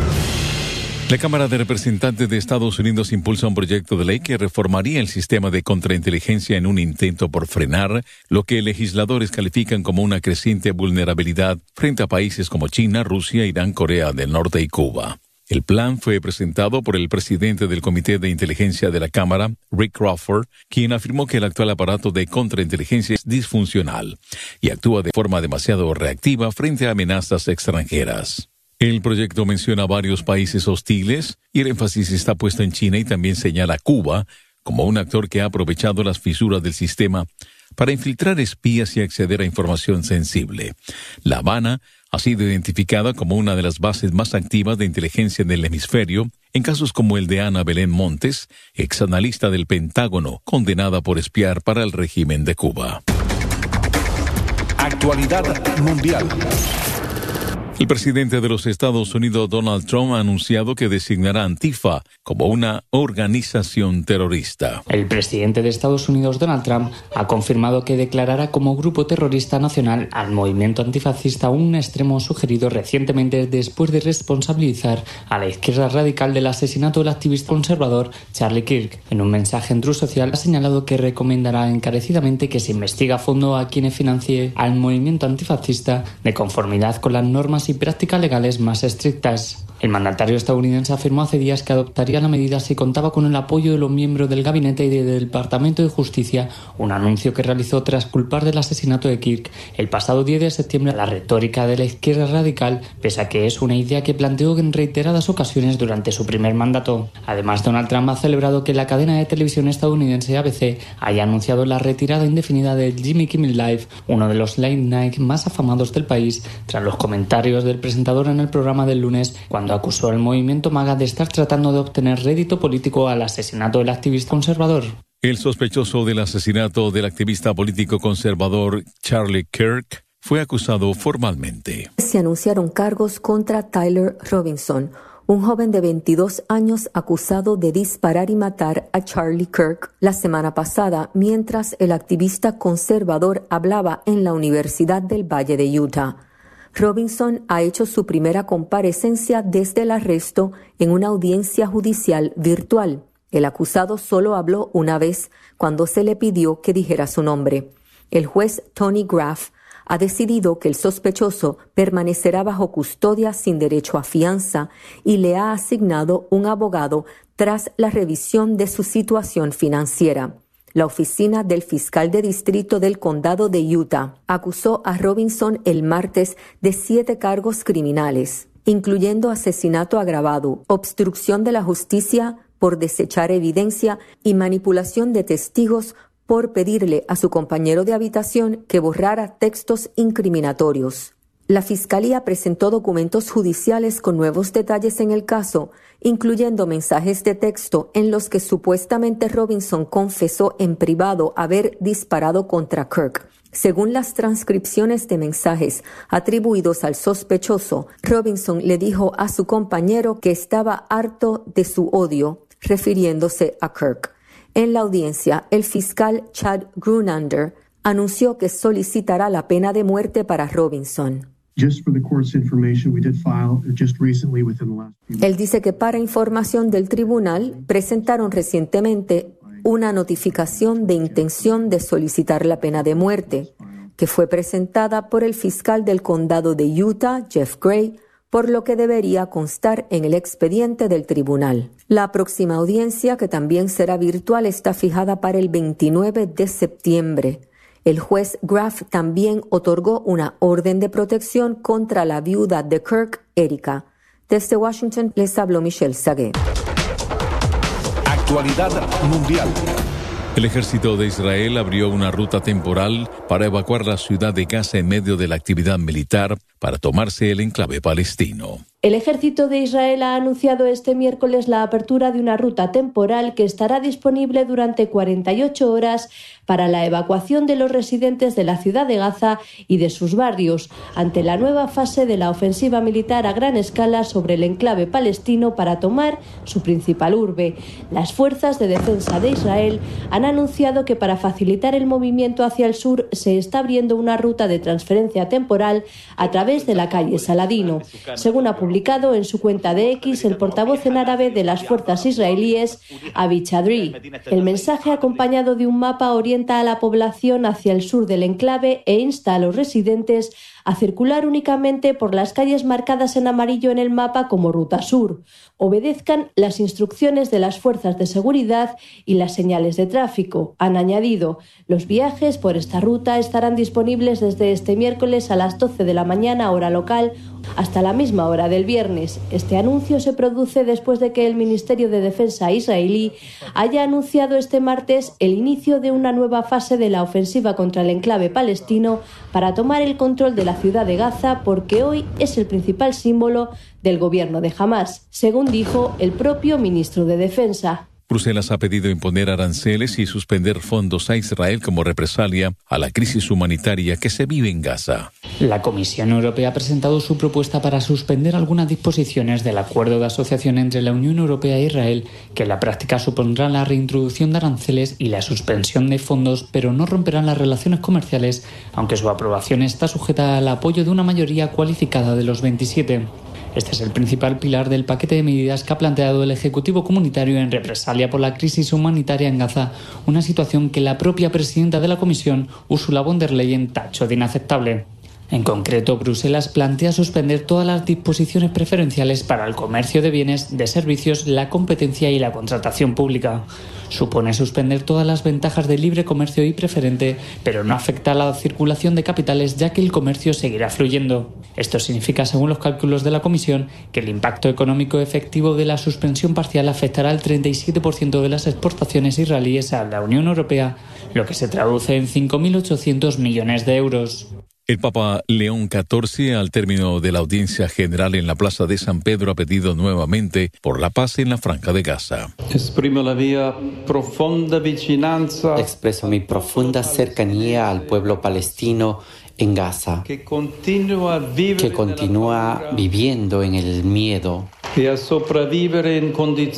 [SPEAKER 13] La Cámara de Representantes de Estados Unidos impulsa un proyecto de ley que reformaría el sistema de contrainteligencia en un intento por frenar lo que legisladores califican como una creciente vulnerabilidad frente a países como China, Rusia, Irán, Corea del Norte y Cuba. El plan fue presentado por el presidente del Comité de Inteligencia de la Cámara, Rick Crawford, quien afirmó que el actual aparato de contrainteligencia es disfuncional y actúa de forma demasiado reactiva frente a amenazas extranjeras. El proyecto menciona varios países hostiles y el énfasis está puesto en China y también señala a Cuba como un actor que ha aprovechado las fisuras del sistema para infiltrar espías y acceder a información sensible. La Habana ha sido identificada como una de las bases más activas de inteligencia en el hemisferio, en casos como el de Ana Belén Montes, exanalista del Pentágono, condenada por espiar para el régimen de Cuba.
[SPEAKER 11] Actualidad mundial.
[SPEAKER 13] El presidente de los Estados Unidos, Donald Trump, ha anunciado que designará a Antifa como una organización terrorista.
[SPEAKER 15] El presidente de Estados Unidos, Donald Trump, ha confirmado que declarará como grupo terrorista nacional al movimiento antifascista, un extremo sugerido recientemente después de responsabilizar a la izquierda radical del asesinato del activista conservador Charlie Kirk. En un mensaje en Truth Social ha señalado que recomendará encarecidamente que se investigue a fondo a quienes financie al movimiento antifascista de conformidad con las normas y prácticas legales más estrictas. El mandatario estadounidense afirmó hace días que adoptaría la medida si contaba con el apoyo de los miembros del gabinete y del Departamento de Justicia, un anuncio que realizó tras culpar del asesinato de Kirk el pasado diez de septiembre a la retórica de la izquierda radical, pese a que es una idea que planteó en reiteradas ocasiones durante su primer mandato. Además, Donald Trump ha celebrado que la cadena de televisión estadounidense A B C haya anunciado la retirada indefinida de Jimmy Kimmel Live, uno de los late night más afamados del país, tras los comentarios del presentador en el programa del lunes, cuando acusó al movimiento MAGA de estar tratando de obtener rédito político al asesinato del activista conservador.
[SPEAKER 13] El sospechoso del asesinato del activista político conservador Charlie Kirk fue acusado formalmente.
[SPEAKER 14] Se anunciaron cargos contra Tyler Robinson, un joven de veintidós años acusado de disparar y matar a Charlie Kirk la semana pasada mientras el activista conservador hablaba en la Universidad del Valle de Utah. Robinson ha hecho su primera comparecencia desde el arresto en una audiencia judicial virtual. El acusado solo habló una vez cuando se le pidió que dijera su nombre. El juez Tony Graff ha decidido que el sospechoso permanecerá bajo custodia sin derecho a fianza y le ha asignado un abogado tras la revisión de su situación financiera. La oficina del fiscal de distrito del condado de Utah acusó a Robinson el martes de siete cargos criminales, incluyendo asesinato agravado, obstrucción de la justicia por desechar evidencia y manipulación de testigos por pedirle a su compañero de habitación que borrara textos incriminatorios. La Fiscalía presentó documentos judiciales con nuevos detalles en el caso, incluyendo mensajes de texto en los que supuestamente Robinson confesó en privado haber disparado contra Kirk. Según las transcripciones de mensajes atribuidos al sospechoso, Robinson le dijo a su compañero que estaba harto de su odio, refiriéndose a Kirk. En la audiencia, el fiscal Chad Grunander anunció que solicitará la pena de muerte para Robinson. Él dice que para información del tribunal presentaron recientemente una notificación de intención de solicitar la pena de muerte, que fue presentada por el fiscal del condado de Utah, Jeff Gray, por lo que debería constar en el expediente del tribunal. La próxima audiencia, que también será virtual, está fijada para el veintinueve de septiembre. El juez Graff también otorgó una orden de protección contra la viuda de Kirk, Erika. Desde Washington les habló Michelle Saguet.
[SPEAKER 11] Actualidad mundial.
[SPEAKER 13] El ejército de Israel abrió una ruta temporal para evacuar la ciudad de Gaza en medio de la actividad militar para tomarse el enclave palestino.
[SPEAKER 16] El ejército de Israel ha anunciado este miércoles la apertura de una ruta temporal que estará disponible durante cuarenta y ocho horas para la evacuación de los residentes de la ciudad de Gaza y de sus barrios, ante la nueva fase de la ofensiva militar a gran escala sobre el enclave palestino para tomar su principal urbe. Las fuerzas de defensa de Israel han anunciado que para facilitar el movimiento hacia el sur se está abriendo una ruta de transferencia temporal a través de la calle Saladino. Según ha publicado en su cuenta de X el portavoz en árabe de las fuerzas israelíes, Avi Chadri. El mensaje, acompañado de un mapa, orienta a la población hacia el sur del enclave e insta a los residentes a circular únicamente por las calles marcadas en amarillo en el mapa como ruta sur. Obedezcan las instrucciones de las fuerzas de seguridad y las señales de tráfico. Han añadido, los viajes por esta ruta estarán disponibles desde este miércoles a las doce de la mañana hora local hasta la misma hora del viernes. Este anuncio se produce después de que el Ministerio de Defensa israelí haya anunciado este martes el inicio de una nueva fase de la ofensiva contra el enclave palestino para tomar el control de la ciudad de Gaza, porque hoy es el principal símbolo del gobierno de Hamás, según dijo el propio ministro de Defensa.
[SPEAKER 13] Bruselas ha pedido imponer aranceles y suspender fondos a Israel como represalia a la crisis humanitaria que se vive en Gaza.
[SPEAKER 15] La Comisión Europea ha presentado su propuesta para suspender algunas disposiciones del acuerdo de asociación entre la Unión Europea e Israel, que en la práctica supondrán la reintroducción de aranceles y la suspensión de fondos, pero no romperán las relaciones comerciales, aunque su aprobación está sujeta al apoyo de una mayoría cualificada de los veintisiete. Este es el principal pilar del paquete de medidas que ha planteado el Ejecutivo Comunitario en represalia por la crisis humanitaria en Gaza, una situación que la propia presidenta de la Comisión, Ursula von der Leyen, tachó de inaceptable. En concreto, Bruselas plantea suspender todas las disposiciones preferenciales para el comercio de bienes, de servicios, la competencia y la contratación pública. Supone suspender todas las ventajas de libre comercio y preferente, pero no afecta a la circulación de capitales, ya que el comercio seguirá fluyendo. Esto significa, según los cálculos de la Comisión, que el impacto económico efectivo de la suspensión parcial afectará al treinta y siete por ciento de las exportaciones israelíes a la Unión Europea, lo que se traduce en cinco mil ochocientos millones de euros.
[SPEAKER 13] El Papa León catorce, al término de la audiencia general en la Plaza de San Pedro, ha pedido nuevamente por la paz en la Franja de Gaza.
[SPEAKER 17] Expreso mi profunda cercanía al pueblo palestino en Gaza, que continúa viviendo en el miedo y a sobrevivir en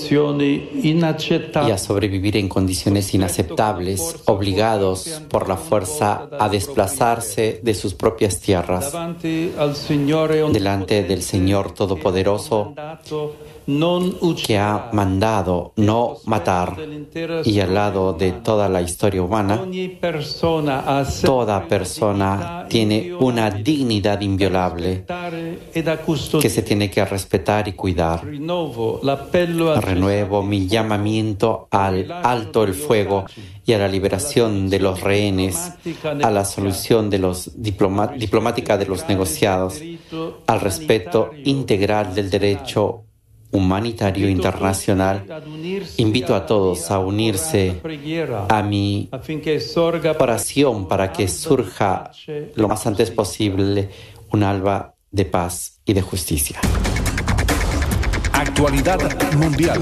[SPEAKER 17] condiciones inaceptables, obligados por la fuerza a desplazarse de sus propias tierras, delante del Señor Todopoderoso, que ha mandado no matar, y al lado de toda la historia humana, toda persona tiene una dignidad inviolable que se tiene que respetar y cuidar. Renuevo mi llamamiento al alto el fuego y a la liberación de los rehenes, a la solución de los diploma- diplomática de los negociados, al respeto integral del derecho humanitario internacional. Invito a todos a unirse a mi oración para que surja lo más antes posible un alba de paz y de justicia.
[SPEAKER 11] Actualidad mundial.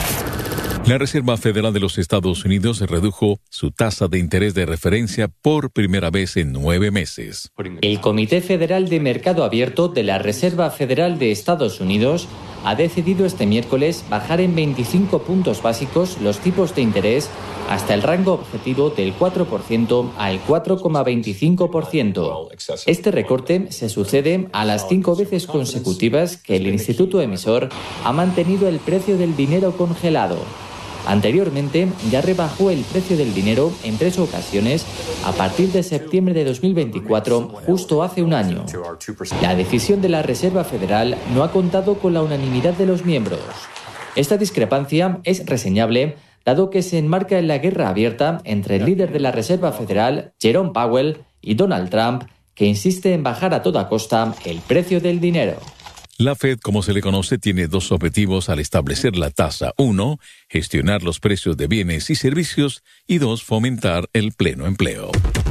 [SPEAKER 13] La Reserva Federal de los Estados Unidos redujo su tasa de interés de referencia por primera vez en nueve meses.
[SPEAKER 18] El Comité Federal de Mercado Abierto de la Reserva Federal de Estados Unidos ha decidido este miércoles bajar en veinticinco puntos básicos los tipos de interés hasta el rango objetivo del cuatro por ciento al cuatro coma veinticinco por ciento. Este recorte se sucede a las cinco veces consecutivas que el instituto emisor ha mantenido el precio del dinero congelado. Anteriormente ya rebajó el precio del dinero en tres ocasiones a partir de septiembre de dos mil veinticuatro, justo hace un año. La decisión de la Reserva Federal no ha contado con la unanimidad de los miembros. Esta discrepancia es reseñable, dado que se enmarca en la guerra abierta entre el líder de la Reserva Federal, Jerome Powell, y Donald Trump, que insiste en bajar a toda costa el precio del dinero.
[SPEAKER 13] La Fed, como se le conoce, tiene dos objetivos al establecer la tasa. Uno, gestionar los precios de bienes y servicios. Y dos, fomentar el pleno empleo.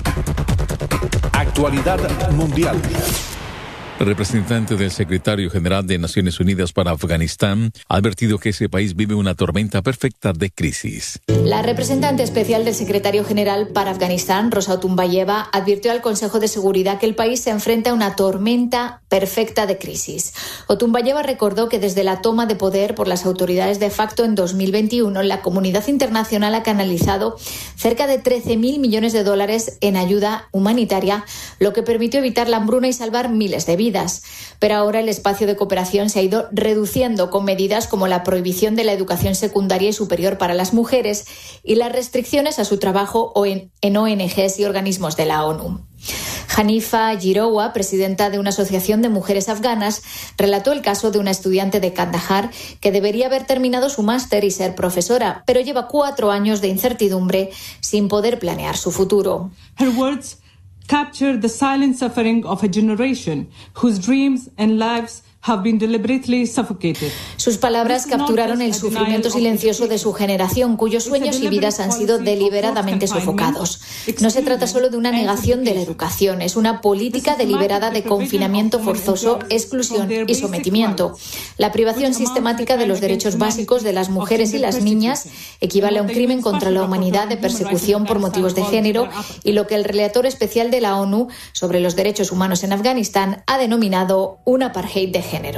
[SPEAKER 11] Actualidad mundial.
[SPEAKER 13] El representante del secretario general de Naciones Unidas para Afganistán ha advertido que ese país vive una tormenta perfecta de crisis.
[SPEAKER 19] La representante especial del secretario general para Afganistán, Rosa Otunbayeva, advirtió al Consejo de Seguridad que el país se enfrenta a una tormenta perfecta de crisis. Otunbayeva recordó que desde la toma de poder por las autoridades de facto en dos mil veintiuno, la comunidad internacional ha canalizado cerca de trece mil millones de dólares en ayuda humanitaria, lo que permitió evitar la hambruna y salvar miles de vidas. Pero ahora el espacio de cooperación se ha ido reduciendo con medidas como la prohibición de la educación secundaria y superior para las mujeres y las restricciones a su trabajo en O N Ges y organismos de la ONU. Hanifa Girowa, presidenta de una asociación de mujeres afganas, relató el caso de una estudiante de Kandahar que debería haber terminado su máster y ser profesora, pero lleva cuatro años de incertidumbre sin poder planear su futuro.
[SPEAKER 20] Her words capture the silent suffering of a generation whose dreams and lives
[SPEAKER 19] Sus palabras capturaron el sufrimiento silencioso de su generación, cuyos sueños y vidas han sido deliberadamente sofocados. No se trata solo de una negación de la educación, es una política deliberada de confinamiento forzoso, exclusión y sometimiento. La privación sistemática de los derechos básicos de las mujeres y las niñas equivale a un crimen contra la humanidad de persecución por motivos de género y lo que el relator especial de la ONU sobre los derechos humanos en Afganistán ha denominado un apartheid de género.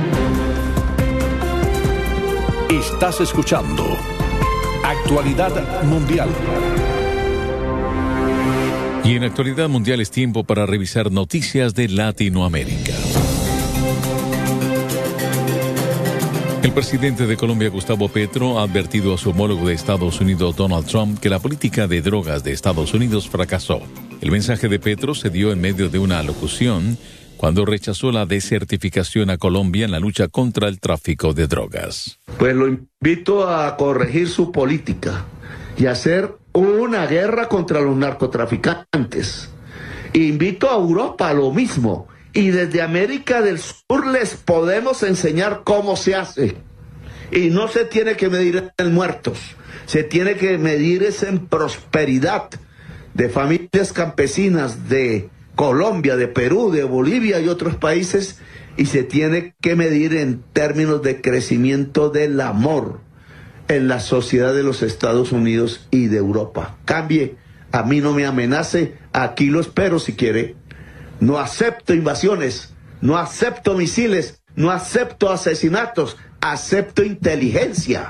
[SPEAKER 11] Estás escuchando Actualidad Mundial.
[SPEAKER 13] Y en Actualidad Mundial es tiempo para revisar noticias de Latinoamérica. El presidente de Colombia, Gustavo Petro, ha advertido a su homólogo de Estados Unidos, Donald Trump, que la política de drogas de Estados Unidos fracasó. El mensaje de Petro se dio en medio de una alocución cuando rechazó la desertificación a Colombia en la lucha contra el tráfico de drogas.
[SPEAKER 20] Pues lo invito a corregir su política y a hacer una guerra contra los narcotraficantes. Invito a Europa a lo mismo. Y desde América del Sur les podemos enseñar cómo se hace. Y no se tiene que medir en muertos, se tiene que medir es en prosperidad de familias campesinas de Colombia, de Perú, de Bolivia y otros países, y se tiene que medir en términos de crecimiento del amor en la sociedad de los Estados Unidos y de Europa. Cambie, a mí no me amenace, aquí lo espero si quiere. No acepto invasiones, no acepto misiles, no acepto asesinatos, acepto inteligencia.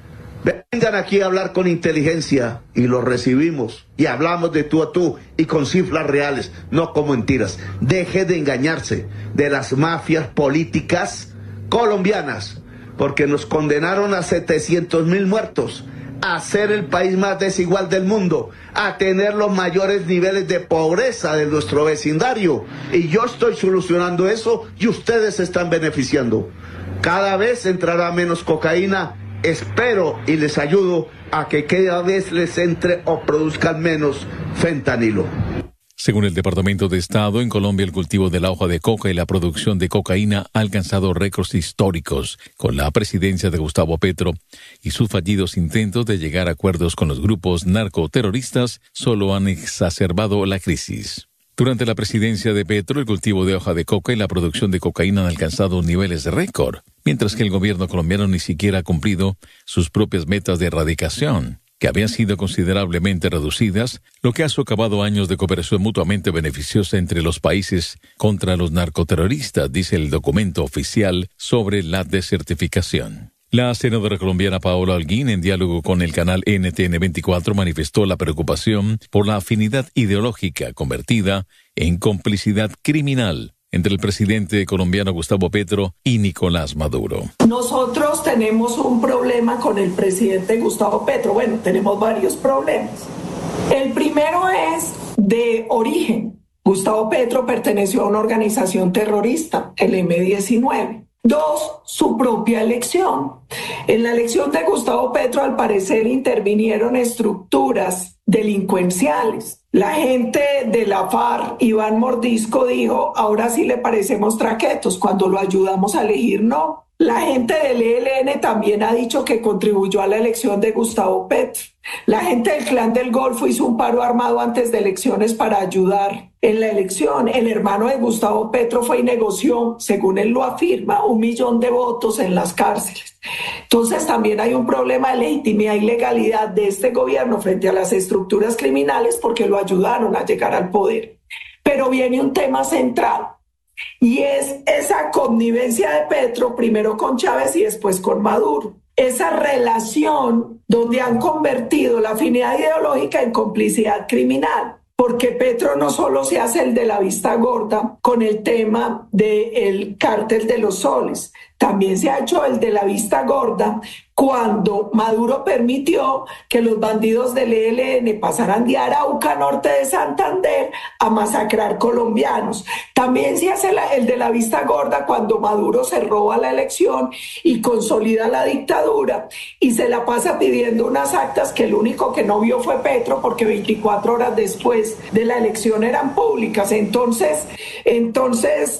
[SPEAKER 20] Vengan aquí a hablar con inteligencia y los recibimos y hablamos de tú a tú y con cifras reales, no con mentiras. Deje de engañarse de las mafias políticas colombianas, porque nos condenaron a setecientos mil muertos, a ser el país más desigual del mundo, a tener los mayores niveles de pobreza de nuestro vecindario. Y yo estoy solucionando eso y ustedes se están beneficiando. Cada vez entrará menos cocaína. Espero y les ayudo a que cada vez les entre o produzcan menos fentanilo.
[SPEAKER 13] Según el Departamento de Estado, en Colombia el cultivo de la hoja de coca y la producción de cocaína ha alcanzado récords históricos con la presidencia de Gustavo Petro, y sus fallidos intentos de llegar a acuerdos con los grupos narcoterroristas solo han exacerbado la crisis. Durante la presidencia de Petro, el cultivo de hoja de coca y la producción de cocaína han alcanzado niveles de récord, mientras que el gobierno colombiano ni siquiera ha cumplido sus propias metas de erradicación, que habían sido considerablemente reducidas, lo que ha socavado años de cooperación mutuamente beneficiosa entre los países contra los narcoterroristas, dice el documento oficial sobre la desertificación. La senadora colombiana Paola Holguín, en diálogo con el canal N T N veinticuatro, manifestó la preocupación por la afinidad ideológica convertida en complicidad criminal entre el presidente colombiano Gustavo Petro y Nicolás Maduro.
[SPEAKER 21] Nosotros tenemos un problema con el presidente Gustavo Petro. Bueno, tenemos varios problemas. El primero es de origen. Gustavo Petro perteneció a una organización terrorista, el eme diecinueve. Dos, su propia elección. En la elección de Gustavo Petro, al parecer, intervinieron estructuras delincuenciales. La gente de la FARC, Iván Mordisco, dijo, ahora sí le parecemos traquetos, cuando lo ayudamos a elegir, no. La gente del E L N también ha dicho que contribuyó a la elección de Gustavo Petro. La gente del Clan del Golfo hizo un paro armado antes de elecciones para ayudar en la elección. El hermano de Gustavo Petro fue y negoció, según él lo afirma, un millón de votos en las cárceles. Entonces también hay un problema de legitimidad y legalidad de este gobierno frente a las estructuras criminales porque lo ayudaron a llegar al poder. Pero viene un tema central. Y es esa connivencia de Petro, primero con Chávez y después con Maduro. Esa relación donde han convertido la afinidad ideológica en complicidad criminal. Porque Petro no solo se hace el de la vista gorda con el tema del cártel de los soles, también se ha hecho el de la vista gorda cuando Maduro permitió que los bandidos del E L N pasaran de Arauca, norte de Santander, a masacrar colombianos. También se hace la, el de la vista gorda cuando Maduro se roba la elección y consolida la dictadura y se la pasa pidiendo unas actas que el único que no vio fue Petro, porque veinticuatro horas después de la elección eran públicas. Entonces, entonces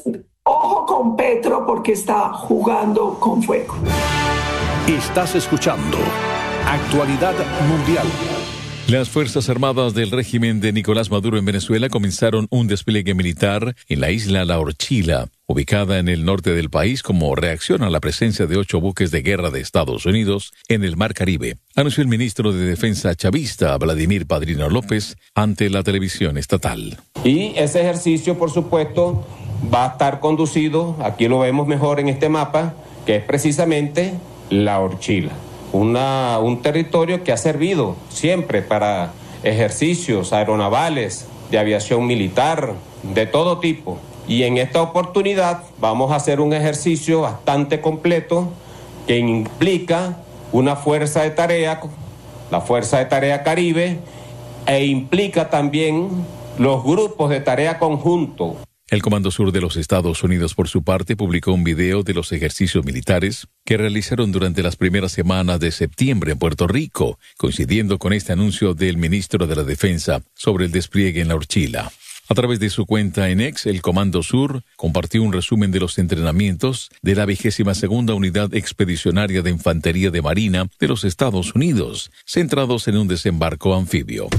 [SPEAKER 21] ojo con Petro porque está jugando con fuego.
[SPEAKER 11] Estás escuchando Actualidad Mundial.
[SPEAKER 13] Las Fuerzas Armadas del régimen de Nicolás Maduro en Venezuela comenzaron un despliegue militar en la isla La Orchila, ubicada en el norte del país, como reacción a la presencia de ocho buques de guerra de Estados Unidos en el Mar Caribe, anunció el ministro de Defensa chavista Vladimir Padrino López ante la televisión estatal.
[SPEAKER 6] Y ese ejercicio, por supuesto, va a estar conducido, aquí lo vemos mejor en este mapa, que es precisamente La Orchila. Una, un territorio que ha servido siempre para ejercicios aeronavales, de aviación militar, de todo tipo. Y en esta oportunidad vamos a hacer un ejercicio bastante completo que implica una fuerza de tarea, la Fuerza de Tarea Caribe, e implica también los grupos de tarea conjunto.
[SPEAKER 13] El Comando Sur de los Estados Unidos, por su parte, publicó un video de los ejercicios militares que realizaron durante las primeras semanas de septiembre en Puerto Rico, coincidiendo con este anuncio del ministro de la Defensa sobre el despliegue en La Orchila. A través de su cuenta en X, el Comando Sur compartió un resumen de los entrenamientos de la vigésima segunda Unidad Expedicionaria de Infantería de Marina de los Estados Unidos, centrados en un desembarco anfibio.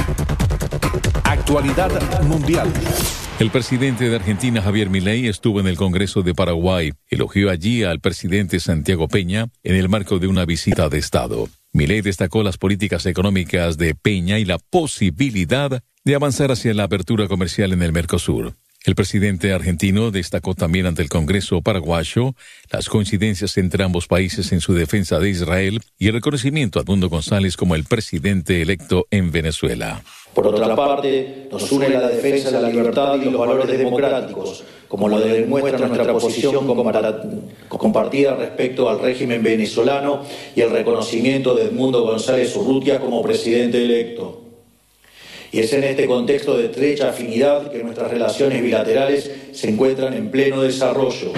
[SPEAKER 11] Actualidad Mundial.
[SPEAKER 13] El presidente de Argentina, Javier Milei, estuvo en el Congreso de Paraguay. Elogió allí al presidente Santiago Peña en el marco de una visita de Estado. Milei destacó las políticas económicas de Peña y la posibilidad de avanzar hacia la apertura comercial en el Mercosur. El presidente argentino destacó también ante el Congreso paraguayo las coincidencias entre ambos países en su defensa de Israel y el reconocimiento a Edmundo González como el presidente electo en Venezuela.
[SPEAKER 22] Por otra parte, nos une la defensa de la libertad y los valores democráticos, como lo demuestra nuestra posición compartida respecto al régimen venezolano y el reconocimiento de Edmundo González Urrutia como presidente electo. Y es en este contexto de estrecha afinidad que nuestras relaciones bilaterales se encuentran en pleno desarrollo.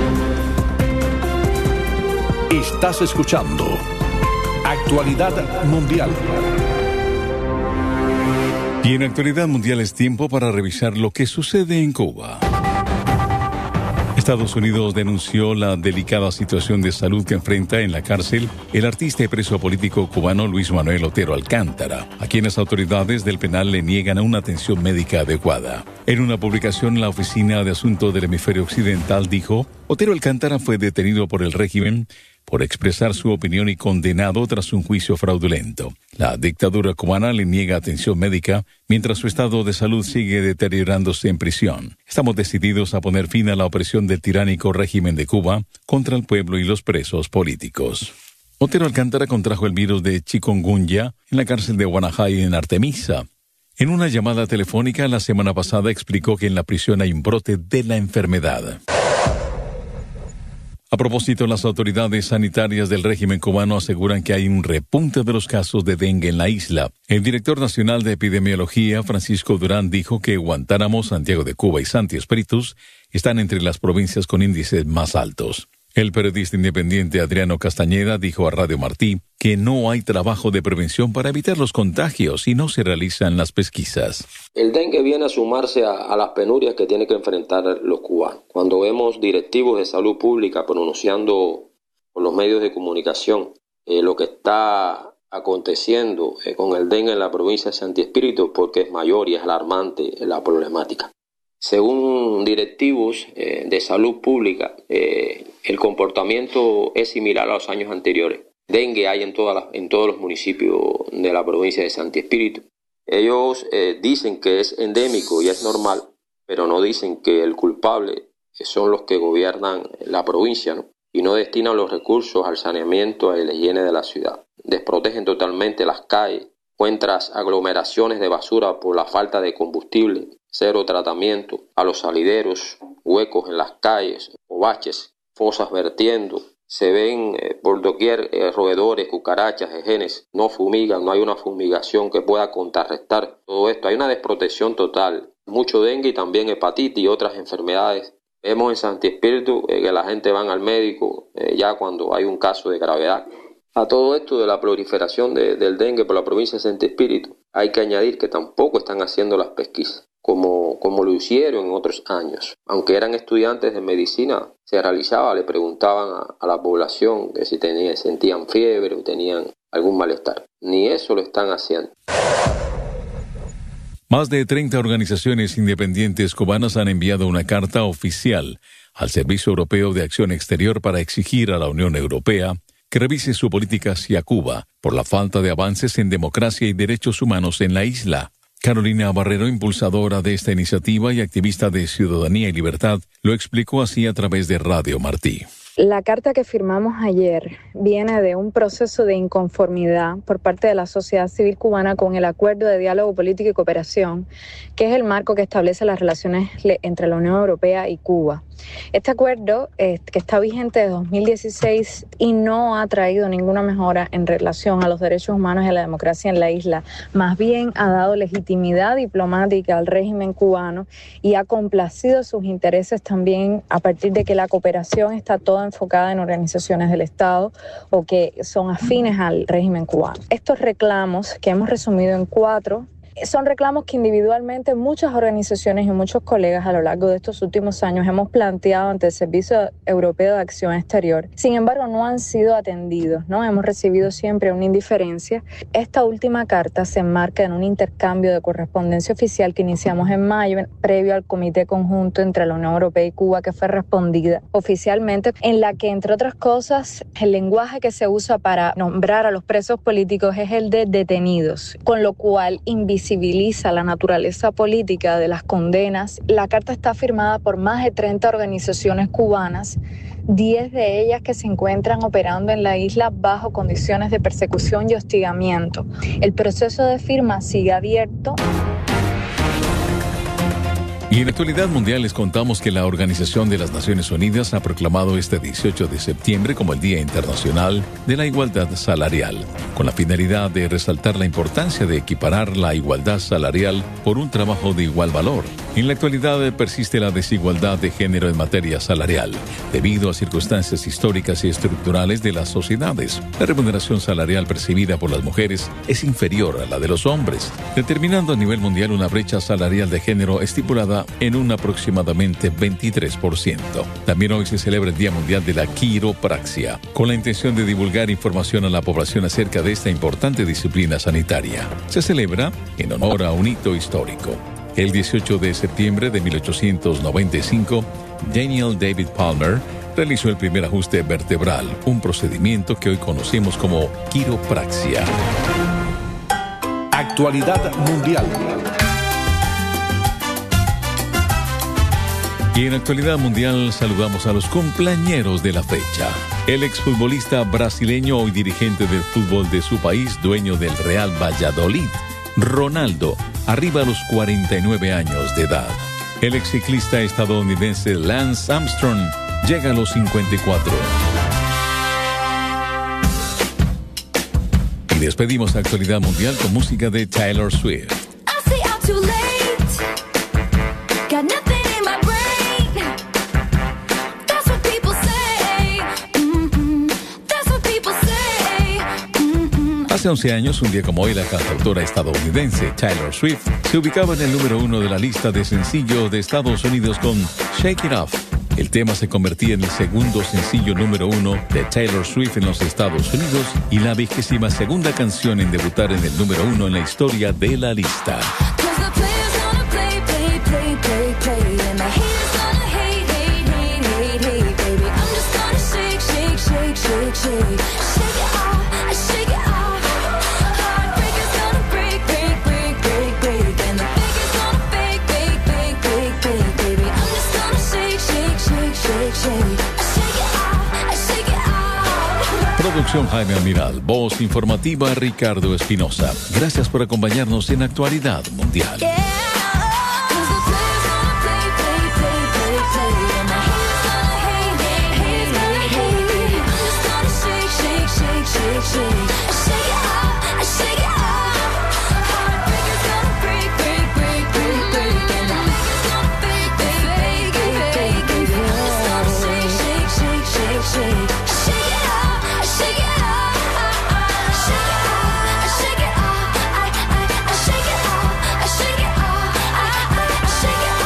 [SPEAKER 11] Estás escuchando Actualidad Mundial.
[SPEAKER 13] Y en Actualidad Mundial es tiempo para revisar lo que sucede en Cuba. Estados Unidos denunció la delicada situación de salud que enfrenta en la cárcel el artista y preso político cubano Luis Manuel Otero Alcántara, a quien las autoridades del penal le niegan una atención médica adecuada. En una publicación, la Oficina de Asuntos del Hemisferio Occidental dijo: Otero Alcántara fue detenido por el régimen por expresar su opinión y condenado tras un juicio fraudulento. La dictadura cubana le niega atención médica mientras su estado de salud sigue deteriorándose en prisión. Estamos decididos a poner fin a la opresión del tiránico régimen de Cuba contra el pueblo y los presos políticos. Otero Alcántara contrajo el virus de chikungunya en la cárcel de Guanajay en Artemisa. En una llamada telefónica la semana pasada explicó que en la prisión hay un brote de la enfermedad. A propósito, las autoridades sanitarias del régimen cubano aseguran que hay un repunte de los casos de dengue en la isla. El director nacional de epidemiología, Francisco Durán, dijo que Guantánamo, Santiago de Cuba y Santi Espíritus están entre las provincias con índices más altos. El periodista independiente Adriano Castañeda dijo a Radio Martí que no hay trabajo de prevención para evitar los contagios y no se realizan las pesquisas.
[SPEAKER 23] El dengue viene a sumarse a, a las penurias que tienen que enfrentar los cubanos. Cuando vemos directivos de salud pública pronunciando por los medios de comunicación eh, lo que está aconteciendo eh, con el dengue en la provincia de Santi Espíritu, porque es mayor y es alarmante la problemática. Según directivos eh, de salud pública, eh, el comportamiento es similar a los años anteriores. Dengue hay en, todas las, en todos los municipios de la provincia de Santi Espíritu. Ellos eh, dicen que es endémico y es normal, pero no dicen que el culpable son los que gobiernan la provincia, ¿no? Y no destinan los recursos al saneamiento y la higiene de la ciudad. Desprotegen totalmente las calles, encuentras aglomeraciones de basura por la falta de combustible, cero tratamiento a los salideros, huecos en las calles o baches, fosas vertiendo. Se ven eh, por doquier eh, roedores, cucarachas, ejenes, no fumigan, no hay una fumigación que pueda contrarrestar todo esto. Hay una desprotección total, mucho dengue y también hepatitis y otras enfermedades. Vemos en Santi Espíritu eh, que la gente van al médico eh, ya cuando hay un caso de gravedad. A todo esto de la proliferación de, del dengue por la provincia de Santi Espíritu, hay que añadir que tampoco están haciendo las pesquisas. Como como lo hicieron en otros años. Aunque eran estudiantes de medicina, se realizaba, le preguntaban a, a la población que si tenía, sentían fiebre o tenían algún malestar. Ni eso lo están haciendo.
[SPEAKER 13] Más de treinta organizaciones independientes cubanas han enviado una carta oficial al Servicio Europeo de Acción Exterior para exigir a la Unión Europea que revise su política hacia Cuba por la falta de avances en democracia y derechos humanos en la isla. Carolina Barrero, impulsadora de esta iniciativa y activista de Ciudadanía y Libertad, lo explicó así a través de Radio Martí.
[SPEAKER 1] La carta que firmamos ayer viene de un proceso de inconformidad por parte de la sociedad civil cubana con el Acuerdo de Diálogo Político y Cooperación, que es el marco que establece las relaciones entre la Unión Europea y Cuba. Este acuerdo, eh, que está vigente desde dos mil dieciséis y no ha traído ninguna mejora en relación a los derechos humanos y a la democracia en la isla, más bien ha dado legitimidad diplomática al régimen cubano y ha complacido sus intereses también a partir de que la cooperación está toda enfocada en organizaciones del Estado o que son afines al régimen cubano. Estos reclamos, que hemos resumido en cuatro, son reclamos que individualmente muchas organizaciones y muchos colegas a lo largo de estos últimos años hemos planteado ante el Servicio Europeo de Acción Exterior. Sin embargo, no han sido atendidos, ¿no? Hemos recibido siempre una indiferencia. Esta última carta se enmarca en un intercambio de correspondencia oficial que iniciamos en mayo, previo al Comité Conjunto entre la Unión Europea y Cuba, que fue respondida oficialmente, en la que, entre otras cosas, el lenguaje que se usa para nombrar a los presos políticos es el de detenidos, con lo cual invisibiliza la naturaleza política de las condenas. La carta está firmada por más de treinta organizaciones cubanas, diez de ellas que se encuentran operando en la isla bajo condiciones de persecución y hostigamiento. El proceso de firma sigue abierto.
[SPEAKER 13] Y en la actualidad mundial les contamos que la Organización de las Naciones Unidas ha proclamado este dieciocho de septiembre como el Día Internacional de la Igualdad Salarial, con la finalidad de resaltar la importancia de equiparar la igualdad salarial por un trabajo de igual valor. En la actualidad persiste la desigualdad de género en materia salarial, debido a circunstancias históricas y estructurales de las sociedades. La remuneración salarial percibida por las mujeres es inferior a la de los hombres, determinando a nivel mundial una brecha salarial de género estipulada en un aproximadamente veintitrés por ciento. También hoy se celebra el Día Mundial de la Quiropraxia, con la intención de divulgar información a la población acerca de esta importante disciplina sanitaria. Se celebra en honor a un hito histórico. El dieciocho de septiembre de mil ochocientos noventa y cinco, Daniel David Palmer realizó el primer ajuste vertebral, un procedimiento que hoy conocemos como quiropraxia.
[SPEAKER 11] Actualidad mundial.
[SPEAKER 13] Y en actualidad mundial saludamos a los cumpleañeros de la fecha. El exfutbolista brasileño, hoy dirigente del fútbol de su país, dueño del Real Valladolid, Ronaldo, arriba a los cuarenta y nueve años de edad. El exciclista estadounidense Lance Armstrong llega a los cincuenta y cuatro. Y despedimos la actualidad mundial con música de Taylor Swift. Hace once años, un día como hoy, la cantautora estadounidense Taylor Swift se ubicaba en el número uno de la lista de sencillos de Estados Unidos con Shake It Off. El tema se convertía en el segundo sencillo número uno de Taylor Swift en los Estados Unidos y la vigésima segunda canción en debutar en el número uno en la historia de la lista. Producción Jaime Almiral, voz informativa Ricardo Espinosa. Gracias por acompañarnos en Actualidad Mundial.
[SPEAKER 4] Shake it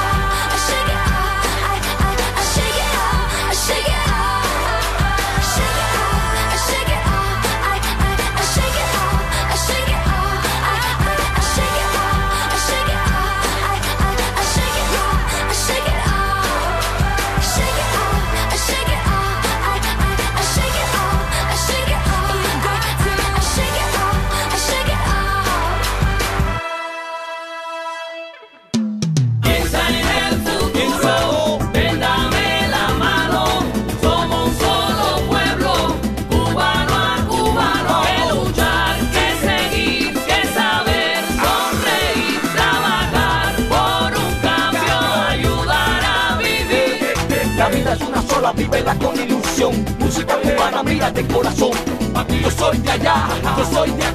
[SPEAKER 4] la vívela con ilusión. Música cubana, mira de corazón. Yo soy de allá, yo soy de acá.